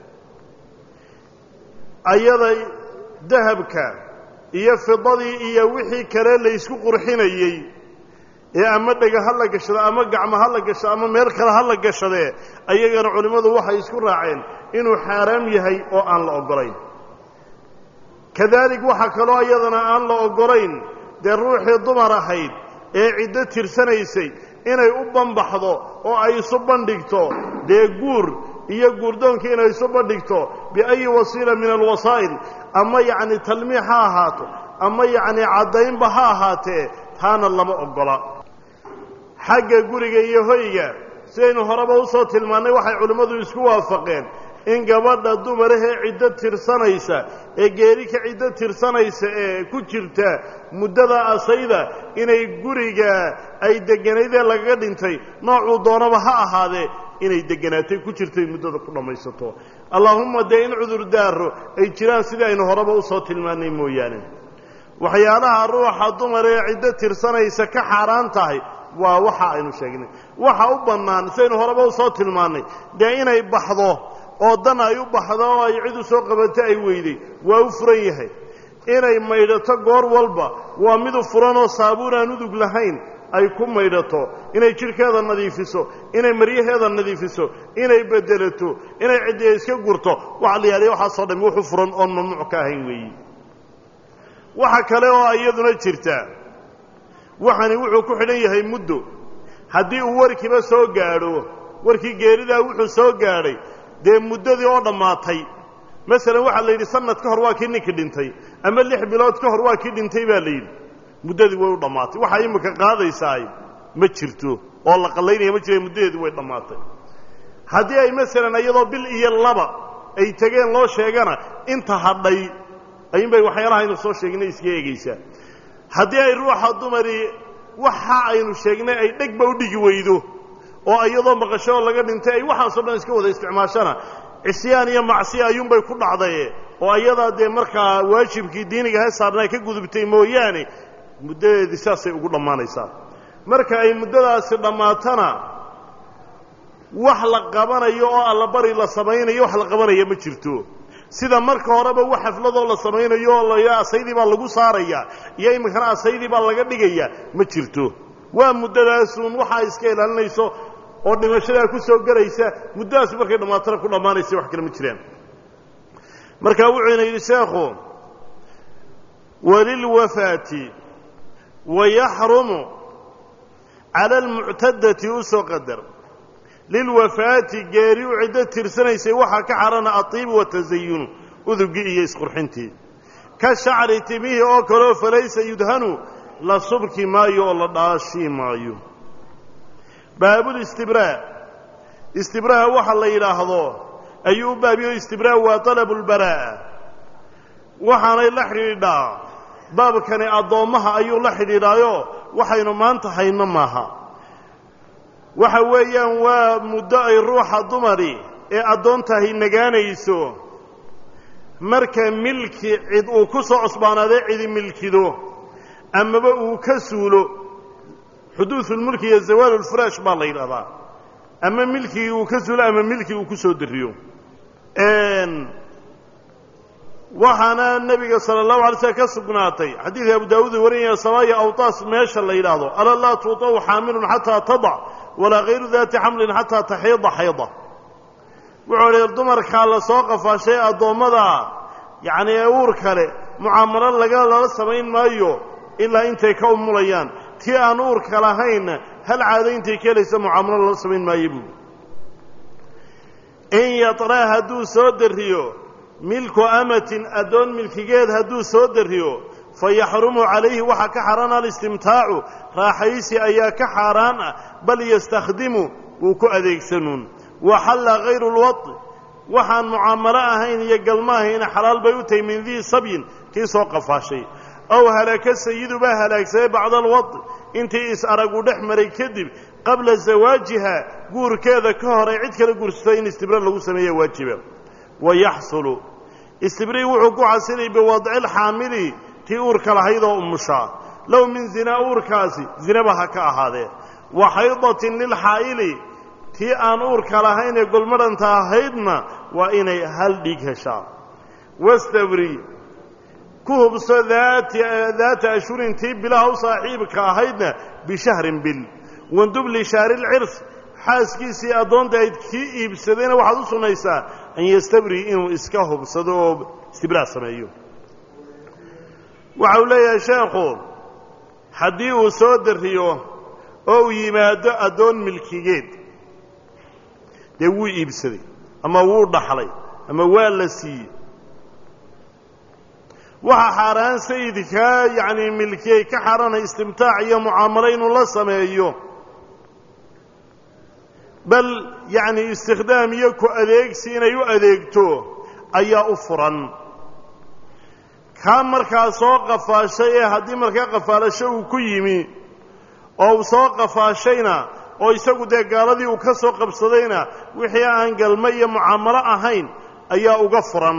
ayada dahabka iyo fidadii iyo wixii kale la isku qurxinayey ee ama dhega ha la gashado ama gacmo ha la gashado ama meel kale ha la gashadee ayagana culimmadu waxay isku raaceen inuu xaaraam yahay oo aan la oggolayn kadalik waxaa kaloo iyadana aan la oggolayn dee ruuxii dumar ahayd ee ciddo tirsanaysay inay u banbaxdo oo ay isu bandhigto dee guur iyo guurdoonka inay isu bandhigto biayi wasiila min alwasaa'il ama yacni talmiix ha ahaato ama yacni caddaynba ha ahaatee taana lama oggola xagga guriga iyo hoyga sidaynu horeba u soo tilmaannay waxay culimmadu isku waafaqeen in gabadha dumarahee ciddo tirsanaysa ee geeri ka ciddo tirsanaysa ee ku jirta muddada asayda inay guriga ay degganaydee lagaga dhintay noocuu doonaba ha ahaadee inay degganaatay ku jirtay muddada ku dhammaysato allaahumma dee in cudurdaaro ay jiraan sidii aynu horeba u soo tilmaannay mooyaane waxyaalaha ruuxa dumar ee ciddo tirsanaysa ka xaaraan tahay waa waxa aynu sheegnay waxa u bannaan sidaynu horeba u soo tilmaannay dee inay baxdo oo dan ay u baxdo oo ay cid u soo qabato ay weyday waa u furan yahay inay maydhato goor walba waa mid u furan oo saabuun aan udug lahayn ay ku maydhato inay jidhkeeda nadiifiso inay maryaheeda nadiifiso inay bedelato inay ciddiya iska gurto waxa la yidhahda waxaasoo dhammi wuxu furan oon mamnuuc ka ahayn weeyi waxa kale oo iyaduna jirta waxani wuxuu ku xidhan yahay muddo haddii uu warkiiba soo gaadho warkii geeridaa wuxuu soo gaadhay dee muddadii oo dhammaatay masalan waxaa la yidhi sanad ka hor waa kii ninkii dhintay ama 6 bilood ka hor waa kii dhintay baa la yidhi muddadii way u dhammaatay waxaa imika qaadaysaa ma jirto oo la qallaynaya ma jira muddadeedii way dhammaatay haddii ay masalan iyadoo bil iyo laba ay tageen loo sheegana inta hadhay ayuunbay waxyaalaha aynu soo sheegnay iska eegaysaa haddii ay ruuxa dumari waxa aynu sheegnay ay dhegba u dhigi weydo oo iyadoo maqasho oo laga dhintay ay waxaasoo dhan iska wada isticmaashana cisyaan iyo macsiya ayuunbay ku dhacday oo iyadaa dee markaa waajibkii diiniga ha saarnaa ka gudubtay mooyaane muddadeedii saasay ugu dhammaanaysaa marka ay muddadaasi dhammaatana wax la qabanayo oo allabari la samaynayo wax la qabanaya ma jirto sida marka horeba wax xafladoo la samaynayo oo la asaydii baa lagu saarayaa iyo iminkana asaydii baa laga dhigayaa ma jirto waa muddadaasuun waxaa iska ilaalinayso oo dhimashadaa ku soo gelaysa muddadaas markay dhammaatana ku dhammaanaysa wax kale ma jiraan marka wuxuuna yidhi sheekhu walilwafaati wayaxrumu cala almuctadati u soo qadar lilwafaati geeri u ciddo tirsanaysay waxaa ka xarana atiibu watazayunu udugii iyo isqurxintii ka shacri timihii oo kaleo falaysa yudhanu la subki maayo oo la dhaashii maayo baabulistibraa istibraaha waxa la yidhaahdo ayuu u baabiyo istibraa waa talabulbaraa'a waxaanay la xidhiidhaa baabkani addoommaha ayuu la xidhiidhaayo waxaynu maanta hayno maaha waxa weeyaan waa muddo ay ruuxa dumari ee addoontahay nagaanayso marka milki cid uu ku soo cusbaanaadee cidi milkido amaba uu ka suulo xuduudulmulki iyo zawaalulfuraash baa la yidhahdaa ama milkigii uu ka suulo ama milkii uu ku soo dariyo waxaana nebiga sala allahu alay slm ka sugnaatay xadiidka abu daawuud uu warinaya sabaaya awtaas meesha la yidhaahdo ala laa tuutaw xaamilun xataa tadac walaa hayru daati xamlin xataa taxiida xayda wuxuu idhi dumarkaa la soo qafaashay addoommada yacni ee uur kale mucaamalo lala samayn maayo ilaa intay ka umulayaan tii aan uurka lahaynna hal caado intay ka helaysa mucaamalo lala samayn maayo buuli in yatraa hadduu soo darriyo milku amatin addoon milkigeed hadduu soo darriyo fayaxrumu calayhi waxaa ka xaaraan alistimtaacu raaxaysi ayaa ka xaaraan ah bal yastakhdimu wuu ku adeegsanuun waxalla hayru lwadi waxaan mucaamalo ahayn iyo galmo ahayna xalaal bay u tahay min dii sabyin kii soo qafaashay ow halaka sayidu baa halaagsaday bacda alwadi intii is-aragu dhex maray kadib qabla zawaajiha guurkeeda ka hor ay cid kala guursatay in istibra lagu sameeya waajiba wayaxsulu istibrii wuxuu ku xasilay biwadci alxaamili tii uurka lahayd oo umushaa low min zinaa uurkaasi zinaba ha ka ahaadee wa xaydatin lilxaa'ili tii aan uurka lahayn ee golmadhanta ahaydna waa inay hal dhiig heshaa wastabri ku hubso daata ashhurin tii bilaha u saaxiibka ahaydna bishahrin bil wandub lishaari lcirs xaaskiisii addoonta ayd kii iibsadayna waxaad u sunnaysaa an yastabri inuu iska hubsado oo istibraa sameeyo waxa uu leeyahay sheekhu haddii uu soo darriyo oo uu yimaado addoon milkigeed dee wuu iibsaday ama wuu dhaxlay ama waa la siiyey waxa xaaraan sayidka yacni milkiyey ka xaaraanay istimtaac iyo mucaamalo inuu la sameeyo bal yacni istikhdaam iyo ku adeegsi inay u adeegto ayaa u furan kaa markaa soo qafaashay ee haddii markaa qafaalasho uu ku yimi oo uu soo qafaashayna oo isagu dee gaaladii uu ka soo qabsadayna wixii aan galmo iyo mucaamalo ahayn ayaa uga furan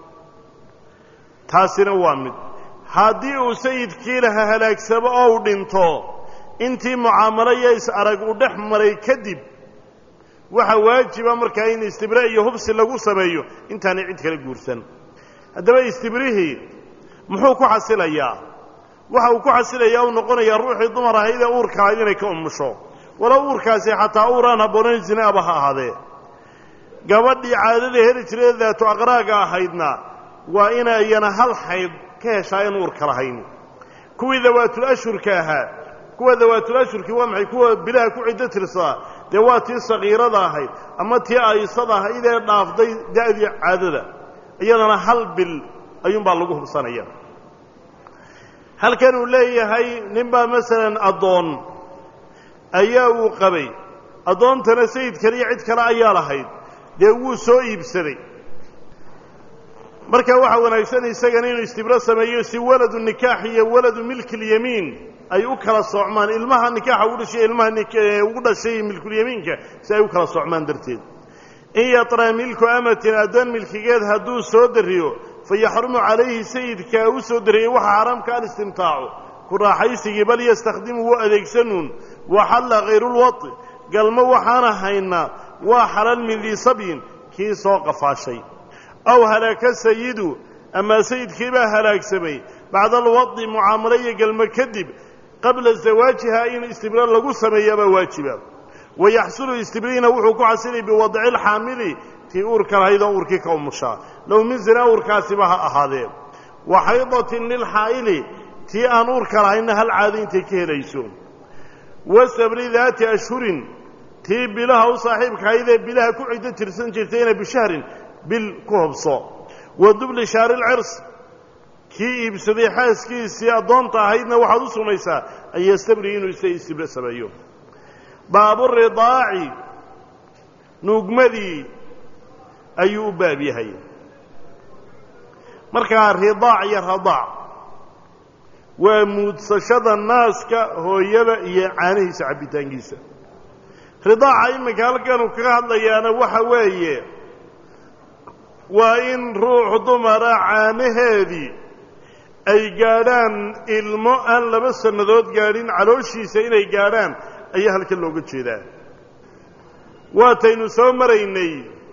taasina waa mid haddii uu sayidkii laha halaagsamo oo uu dhinto intii mucaamalo iyo is-arag uu dhex maray kadib waxaa waajiba markaa in istibre iyo hubsi lagu sameeyo intaanay cid kala guursan haddaba istibrihii muxuu ku xasilayaa waxa uu ku xasilayaa uu noqonayaa ruuxii dumar ahayd ee uurka ahayd inay ka umusho walow uurkaasi xataa uur aan habboonayn zinaaba ha ahaadee gabadhii caadada heli jiray daatu aqraaga ahaydna waa inayana hal xayd ka heshaa in uurka lahayn kuwii dawaatul ashurka ahaa kuwa dawaatul ashurkii waa maxay kuwa bilaha ku ciddo tirsadaa dee waa tii sagiirada ahayd ama tii aysada ahayd ee dhaafday da'dii caadada iyadana hal bil ayuunbaa lagu hubsanaya halkan uu leeyahay ninbaa masalan addoon ayaa uu qabay addoontana sayid kale iyo cid kale ayaa lahayd dee wuu soo iibsaday marka waxaa wanaagsan isagana inuu istibro sameeyo si waladu nikaax iyo waladu milkilyamiin ay u kala soocmaan ilmaha nikaaxa ugu dhashay ilmaha ugu dhashay milkulyamiinka si ay u kala soocmaan darteed in yatra milku amatin addoon milkigeed hadduu soo dariyo fayaxrumu calayhi sayidkaa u soo dariyey waxaa xaaraamka alistimtaacu ku raaxaysigii bal yastakhdimu wuu adeegsanuun waxalla hayrulwadi galmo waxaana haynaa waa xalal min dii sabyin kii soo qafaashay aw halaaka sayidu amaa sayidkii baa halaagsamay bacda alwadi mucaamalo iyo galmo kadib qabla zawaajiha in istibra lagu sameeyaabaa waajiba wayaxsulu istibriina wuxuu ku xasilay biwadci alxaamili tii uurka lahayd oo uurkii ka umushaa low min zina uurkaasiba ha ahaadee wa xaydatin lilxaa'ili tii aan uurka lahaynna hal caado intay ka helayso wasabri daati ashhurin tii bilaha u saaxiibkahaydee bilaha ku ciddo tirsan jirtayna bishahrin bil ku hubso wa dubli shaari lcirs kii iibsaday xaaskiisii addoonta ahaydna waxaad u sumaysaa an yastabri inuu isa istibre sameeyo baaburidaaci nuugmadii ayuu u baab yahay markaa ridaac iyo radaac waa muudsashada naaska hooyada iyo caanihiisa cabbitaankiisa ridaaca iminka halkanu kaga hadlayaana waxa weeye waa in ruux dumara caanaheedii ay gaadhaan ilmo aan 2 sannadood gaadhin calooshiisa inay gaadhaan ayaa halkan looga jeedaa waataynu soo maraynay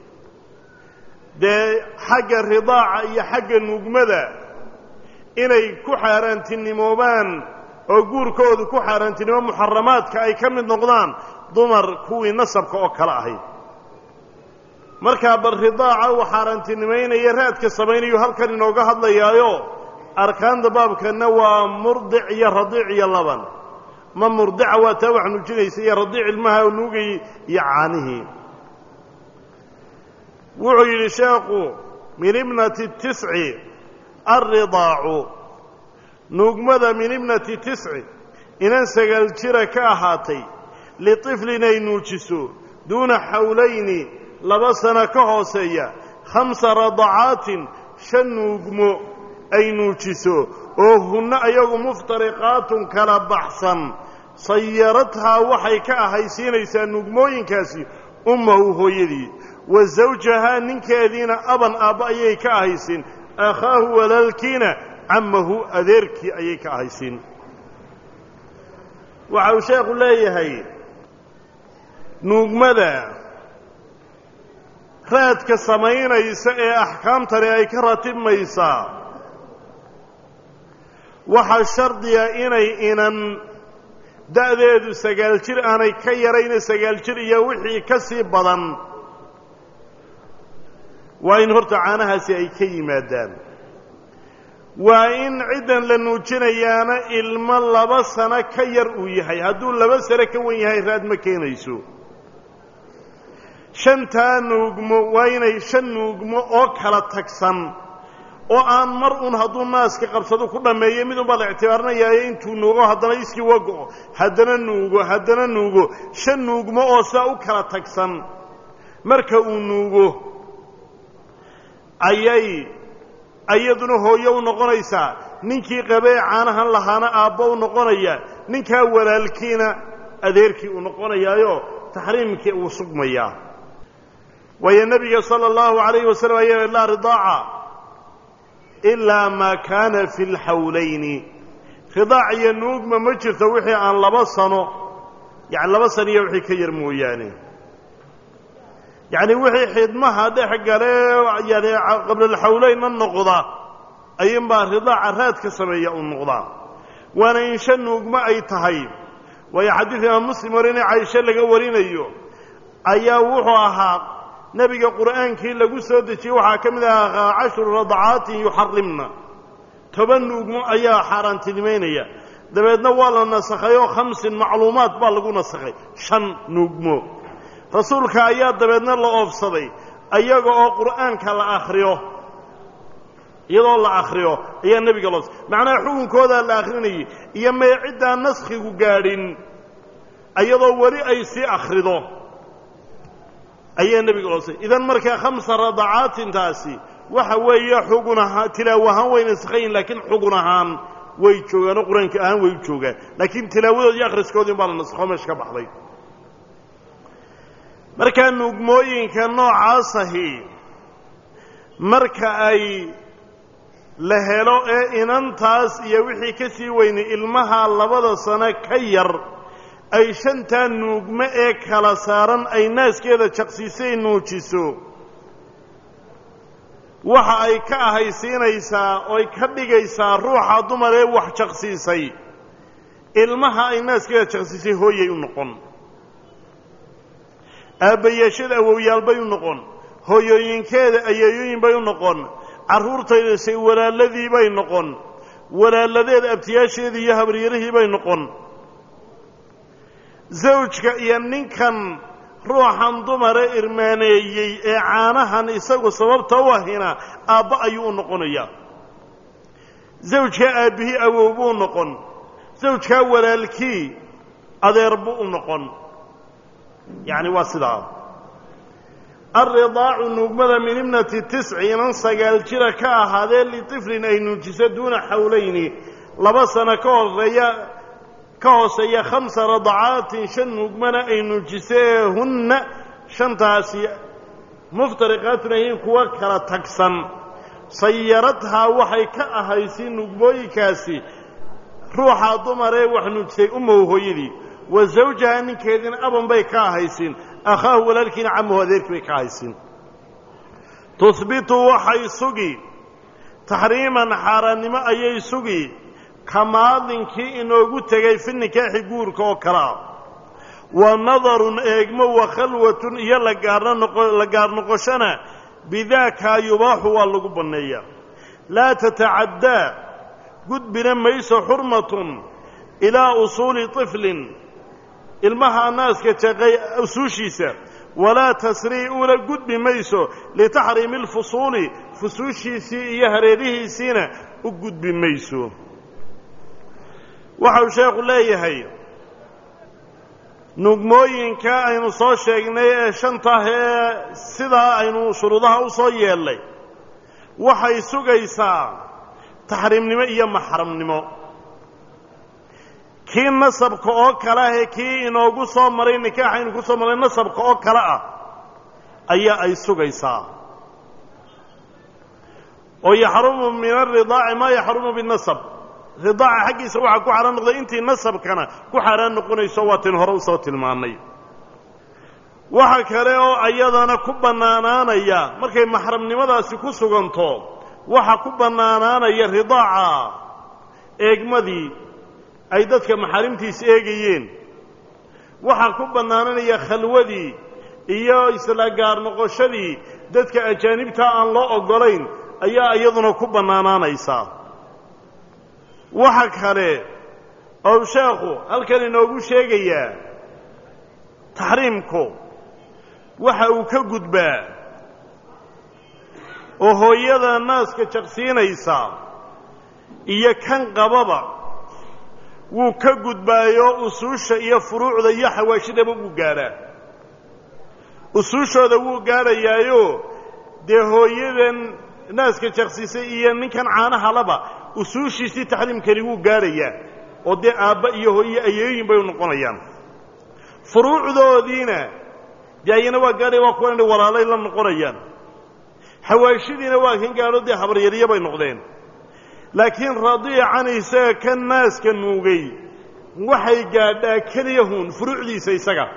dee xagga ridaaca iyo xagga nuugmada inay ku xaaraantinimoobaan oo guurkoodu ku xaaraantinimo muxaramaadka ay ka mid noqdaan dumar kuwii nasabka oo kale ahayd markaa bal ridaaca uu xaaraantinimaynaya raadka samaynayu halkan inooga hadlayaayo arkaanta baabkanna waa murdic iyo radiic iyo laban ma murdica waa taa wax nuujinaysa iyo radiic ilmaha nuugayay iyo caanihii wuxuu yidhi sheekhu min ibnati tisci alridaacu nuugmada min ibnati tisci inan 9 jira ka ahaatay liطiflin ay nuujiso duuna xawlayni 2 sano ka hooseeya 5 radacaatin 5 nuugmo ay nuujiso oo hunno ayagu muftariqaatun kala baxsan sayaradhaa waxay ka ahaysiinaysaa nuugmooyinkaasi ummahu hooyadii wa zawjahaa ninkeediina aban aabba ayay ka ahaysiin akhaahu walaalkiina cammahu adeerkii ayay ka ahaysiin waxa uu sheekhu leeyahay nuugmada raadka samaynaysa ee axkaamtani ay ka ratibmaysaa waxaa shardiya inay inan da'deedu 9 jir aanay ka yarayna 9 jir iyo wixii ka sii badan waa in horta caanahaasi ay ka yimaadaan waa in ciddan la nuujinayaana ilmo 2 sano ka yar uu yahay hadduu 2 sano ka wan yahay raad ma keenayso shantaa nuugmo waa inay shan nuugmo oo kala tagsan oo aan mar un hadduu naaska qabsado ku dhammeeyo mid unbaa la ictibaarinayaayo intuu nuugo haddana iskii wago'o haddana nuugo shan nuugmo oo sidaa u kala tagsan marka uu nuugo ayay iyaduna hooyo u noqonaysaa ninkii qabee caanahan lahaana aabbo u noqonaya ninkaa walaalkiina adeerkii uu noqonayaayo taxriimkii uu sugmayaa waayo nebiga sala allahu calayhi wasalam ayaa laa ridaaca ilaa maa kaana fi lxawlayni ridaac iyo nuugma ma jirto wixii aan 2 sano yani 2 sano iyo wixii ka yar mooyaane yacni wixii xidmaha dhex gale yani qablalxawlaynna noqda ayuunbaa ridaaca raad ka sameeya u noqdaa waana in shan nuugmo ay tahay waayo xadiid imaam muslim warinay caysho laga warinayo ayaa wuxuu ahaa nebiga qur'aankii lagu soo dejiyey waxaa ka mid ahaa 10 radacaatin yuxarimna 10 nuugmo ayaa xaaraantinimaynaya dabeedna waa la nasakhay oo 5 macluumaad baa lagu nasakhay 5 nuugmo rasuulka ayaa dabeedna la oofsaday ayaga oo qur'aanka la akhriyo iyadoo la akhriyo ayaa nebiga loo macnaha xukunkoodaa la akhrinayay iyo may ciddaan naskhigu gaadhin iyadoo weli ay sii akhrido ayaa nebiga loosay idan markaa 5 radacaatintaasi waxa weeye xugun ahaan tilaawo ahaan way naskhayn laakiin xugun ahaan way joogaan oo qur-aanka ahaan way u joogaan laakiin tilaawadood iyo akhriskoodii baa la naskho meesha ka baxday markaa nuugmooyinka noocaasahi marka ay la helo ee inantaas iyo wixii ka sii weynay ilmaha 2 sano ka yar ay 5taa nuugmo ee kala saaran ay naaskeeda jaqsiisay nuujiso waxa ay ka ahaysiinaysaa ooy ka dhigaysaa ruuxa dumar ee wax jaqsiisay ilmaha ay naaskeeda jaqsiisay hooyay u noqon aabbayaashada awowyaal bay u noqon hooyooyinkeeda ayeeyooyin bay u noqon carruurtaydasay walaaladii bay noqon walaaladeed abtiyaasheedii iyo habaryarihii bay noqon zawjka iyo ninkan ruuxan dumare irmaaneeyey ee caanahan isagu sababta u ahina aabba ayuu u noqonayaa zawjkaa aabbihii awow buu noqon zawjkaa walaalkii adeer buu u noqon yacni waa sidaa alridaacu nuugmada min ibnati 9 inan 9 jira ka ahaadee litiflin ay nuujiso duuna xawlayni 2 sano ka hooseeya 5 radacaatin 5 nuugmana ay nuujisee hunna 5taasi muftariqaatun ayiin kuwa kala tagsan sayaradhaa waxay ka ahaysiin nuugmooyinkaasi ruuxaa dumaree wax nuujisay ummow hooyadii wa zawjaha ninkeediina aban bay ka ahaysiin akhaahu walaalkiina camuhu adeerkii bay ka ahaysiin tuhbitu waxay sugi taxriiman xaaraannimo ayay sugi kamaadinkii inoogu tegay fi nikaaxi guurka oo kale ah wa nadarun eegmo wa khalwatun iyo la gaar noqoshana bidaakaa yubaaxu waa lagu banneeyaa laa tatacaddaa gudbina mayso xurmatun ilaa usuuli طiflin ilmaha naaska jaqay usuushiisa walaa tasrii ula gudbi mayso litaxriimi اlfusuuli fusuushiisii iyo hareerihiisiina u gudbi mayso waxau sheekhu leeyahay nuugmooyinka aynu soo sheegnay ee 5 ee sidaa aynu shuruudaha u soo yeellay waxay sugaysaa taxriimnimo iyo maxramnimo kii nasabka oo kale ah ee kii inoogu soo maray nikaaxaynu ku soo maray nasabka oo kale ah ayaa ay sugaysaa oo yaxrumu min alridaaci maa yaxrumu binnasab ridaaca xaggiisa waxaa ku xaaraan noqday intii nasabkana ku xaaraan noqonayso waatin hore u soo tilmaannay waxa kale oo ayadana ku bannaanaanaya markay maxramnimadaasi ku suganto waxa ku bannaanaanaya ridaaca eegmadii ay dadka maxaarimtiisa eegayeen waxaa ku bannaananaya khalwadii iyo isla gaar noqoshadii dadka ajaanibta aan loo oggolayn ayaa iyaduna ku bannaanaanaysaa waxa kale oo sheekhu halkan inoogu sheegayaa taxriimku waxa uu ka gudbaa oo hooyada naaska jaqsiinaysa iyo kan qababa wuu ka gudbaayo usuusha iyo furuucda iyo xawaashidaba wuu gaadhaa usuushooda wuu gaadhayaayo dee hooyadan naaska jaqsiisay iyo ninkan caanaha laba usuushiisii taxriimkani wuu gaadhayaa oo dee aabba iyo hooye ayeeyin bay noqonayaan furuucdoodiina dee ayana waa gaadhaya waa kuwa inay walaalay la noqonayaan xawaashidiina waa kan gaadho dee habaryaryo bay noqdeen laakiin radiican isaga kan naaska nuugay waxay gaadhaa keliyahun furuucdiisa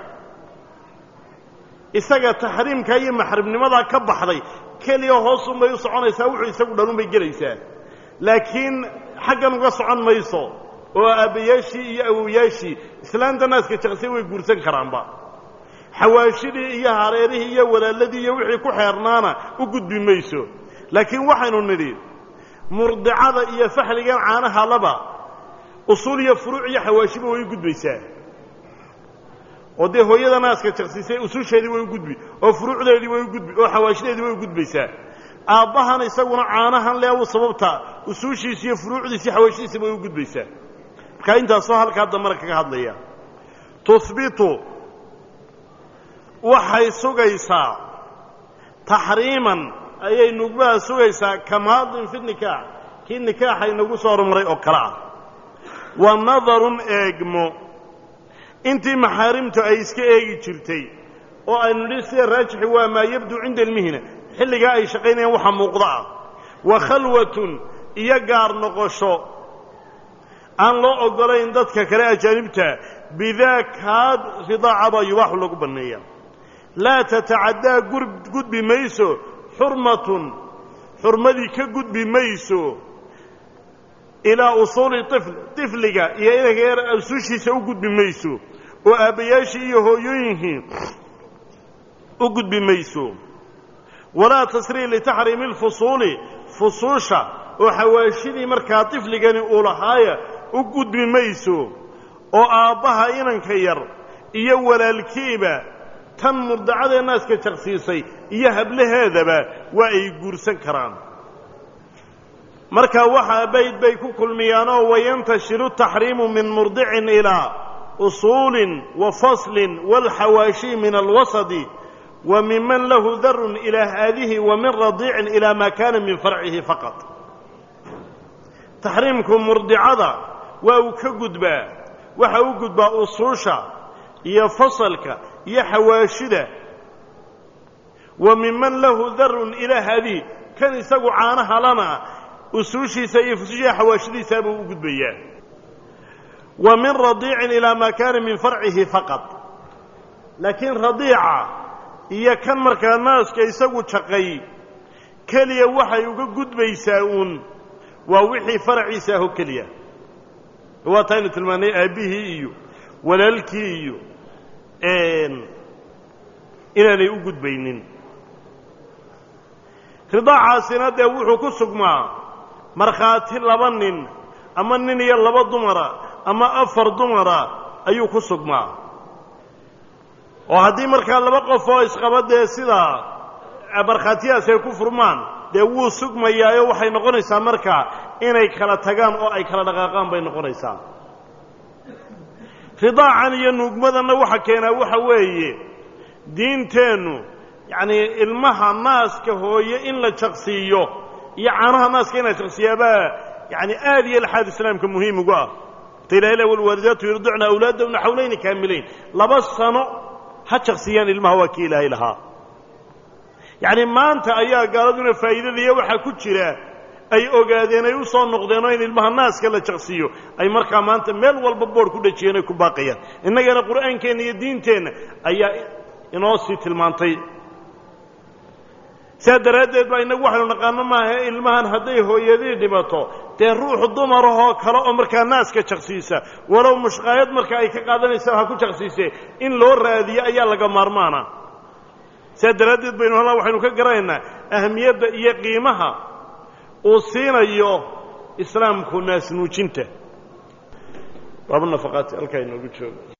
isaga taxriimka iyo maxrimnimadaa ka baxday keliya hoosun bay u soconaysaa wuxuu isagu dhalun bay gelaysaa laakiin xaggan uga socon mayso oo aabbayaashii iyo awowyaashii islaanta naaska jaqsay way guursan karaanba xawaashidii iyo hareerihii iyo walaaladii iyo wixii ku xeernaana u gudbi mayso laakiin waxaynu nidhi murdicada iyo faxligan caanaha laba usuul iyo furuuc iyo xawaashiba way u gudbaysaa oo dee hooyada naaska jaqsiisay usuusheedii way u gudbi oo furuucdeedii way u gudbi oo xawaashideedii way u gudbaysaa aabbahan isaguna caanahan leewu sababta usuushiisa iyo furuucdiisa iyo xawaashidiisa way u gudbaysaa markaa intaasoo halkaa dambana kaga hadlaya tuhbitu waxay sugaysaa taxriiman ayay nugmaha sugaysaa kamaadin fi nikaax kii nikaaxa inagu soo horumaray oo kale ah wa nadarun eegmo intii maxaarimtu ay iska eegi jirtay oo aynu nidhi sida raajixi waa maa yabduu cinda almihna xilligaa ay shaqaynayaan waxa muuqda ah wa khalwatun iyo gaar noqosho aan loo oggolayn dadka kale ajaanibta bidaa kaad ridaacaba yubaaxu lagu banneeya laa tatacaddaa gudbi mayso xurmatun xurmadii ka gudbi mayso ilaa usuuli tifliga iyo inanka yar usuushiisa u gudbi mayso oo aabbayaashii iyo hooyooyinkii u gudbi mayso walaa tasrii litaxriimi alfusuuli fusuusha oo xawaashidii markaa tifligani uu lahaaya u gudbi mayso oo aabbaha inanka yar iyo walaalkiiba tan murdacadee naaska jaqsiisay iyo hablaheedaba waa ay guursan karaan marka waxaa bayd bay ku kulmiyaanoo wayantashiru taxriimu min murdicin ilaa usuulin wa faslin waalxawaashi min alwasadi wa minman lahu darun ilaa haadihi wa min radiicin ilaa maa kaana min farcihi faqad taxriimku murdicada waa uu ka gudbaa waxa u gudbaa usuusha iyo fasalka iyo xawaashida wa minman lahu darun ilaa haadihi kan isagu caanaha lana usuushiisa iyo fusushiya xawaashidiisaabuu u gudbayaa wa min radiicin ilaa maa kaana min farcihi faqad laakiin radiica iyo kan markaa naaska isagu jaqay keliya waxay uga gudbaysaa uun waa wixii faraciisa aho keliya waataynu tilmaannay aabbihii iyo walaalkii iyo inaanay u gudbaynin ridaacaasina dee wuxuu ku sugmaa markhaati laba nin ama nin iyo laba dumara ama afar dumara ayuu ku sugmaa oo haddii markaa laba qof oo isqaba dee sidaa markhaatiyaas ay ku furmaan dee wuu sugmayaayo waxay noqonaysaa markaa inay kala tagaan oo ay kala dhaqaaqaan bay noqonaysaa ridaacan iyo nuugmadanna waxa keenaa waxa weeye diinteennu yacnii ilmaha naaska hooye in la jaqsiiyo iyo caanaha naaska in la jaqsiiyaabaa yacni aad iyo laxaad islaamka muhiim ugu ah ta ilaha ilah walwaalidaatu yurdicna awlaadahumna xawlayni kaamilayn 2 sano ha jaqsiyaan ilmaha waa kii ilaahay lahaa yacni maanta ayaa gaaladuna faa'iidadiiya waxaa ku jira ay ogaadeen ay u soo noqdeenoo in ilmaha naaska la jaqsiiyo ay markaa maanta meel walba boodh ku dhajiyeen ay ku baaqayaan innagana qur'aankeenna iyo diinteenna ayaa inoo sii tilmaantay saa daraaddeed baa innagu waxaynu naqaano maaha ilmahan hadday hooyadii dhimato dee ruux dumarahoo kale oo markaa naaska jaqsiisa walow mushqaayad marka ay ka qaadanaysa ha ku jaqsiisee in loo raadiyo ayaa laga maarmaana saa daraaddeed baynu halaa waxaynu ka garanaynaa ahamiyadda iyo qiimaha uu siinayo islaamku naas nuujinta baaba nafaqaati halkaa inoogu joogo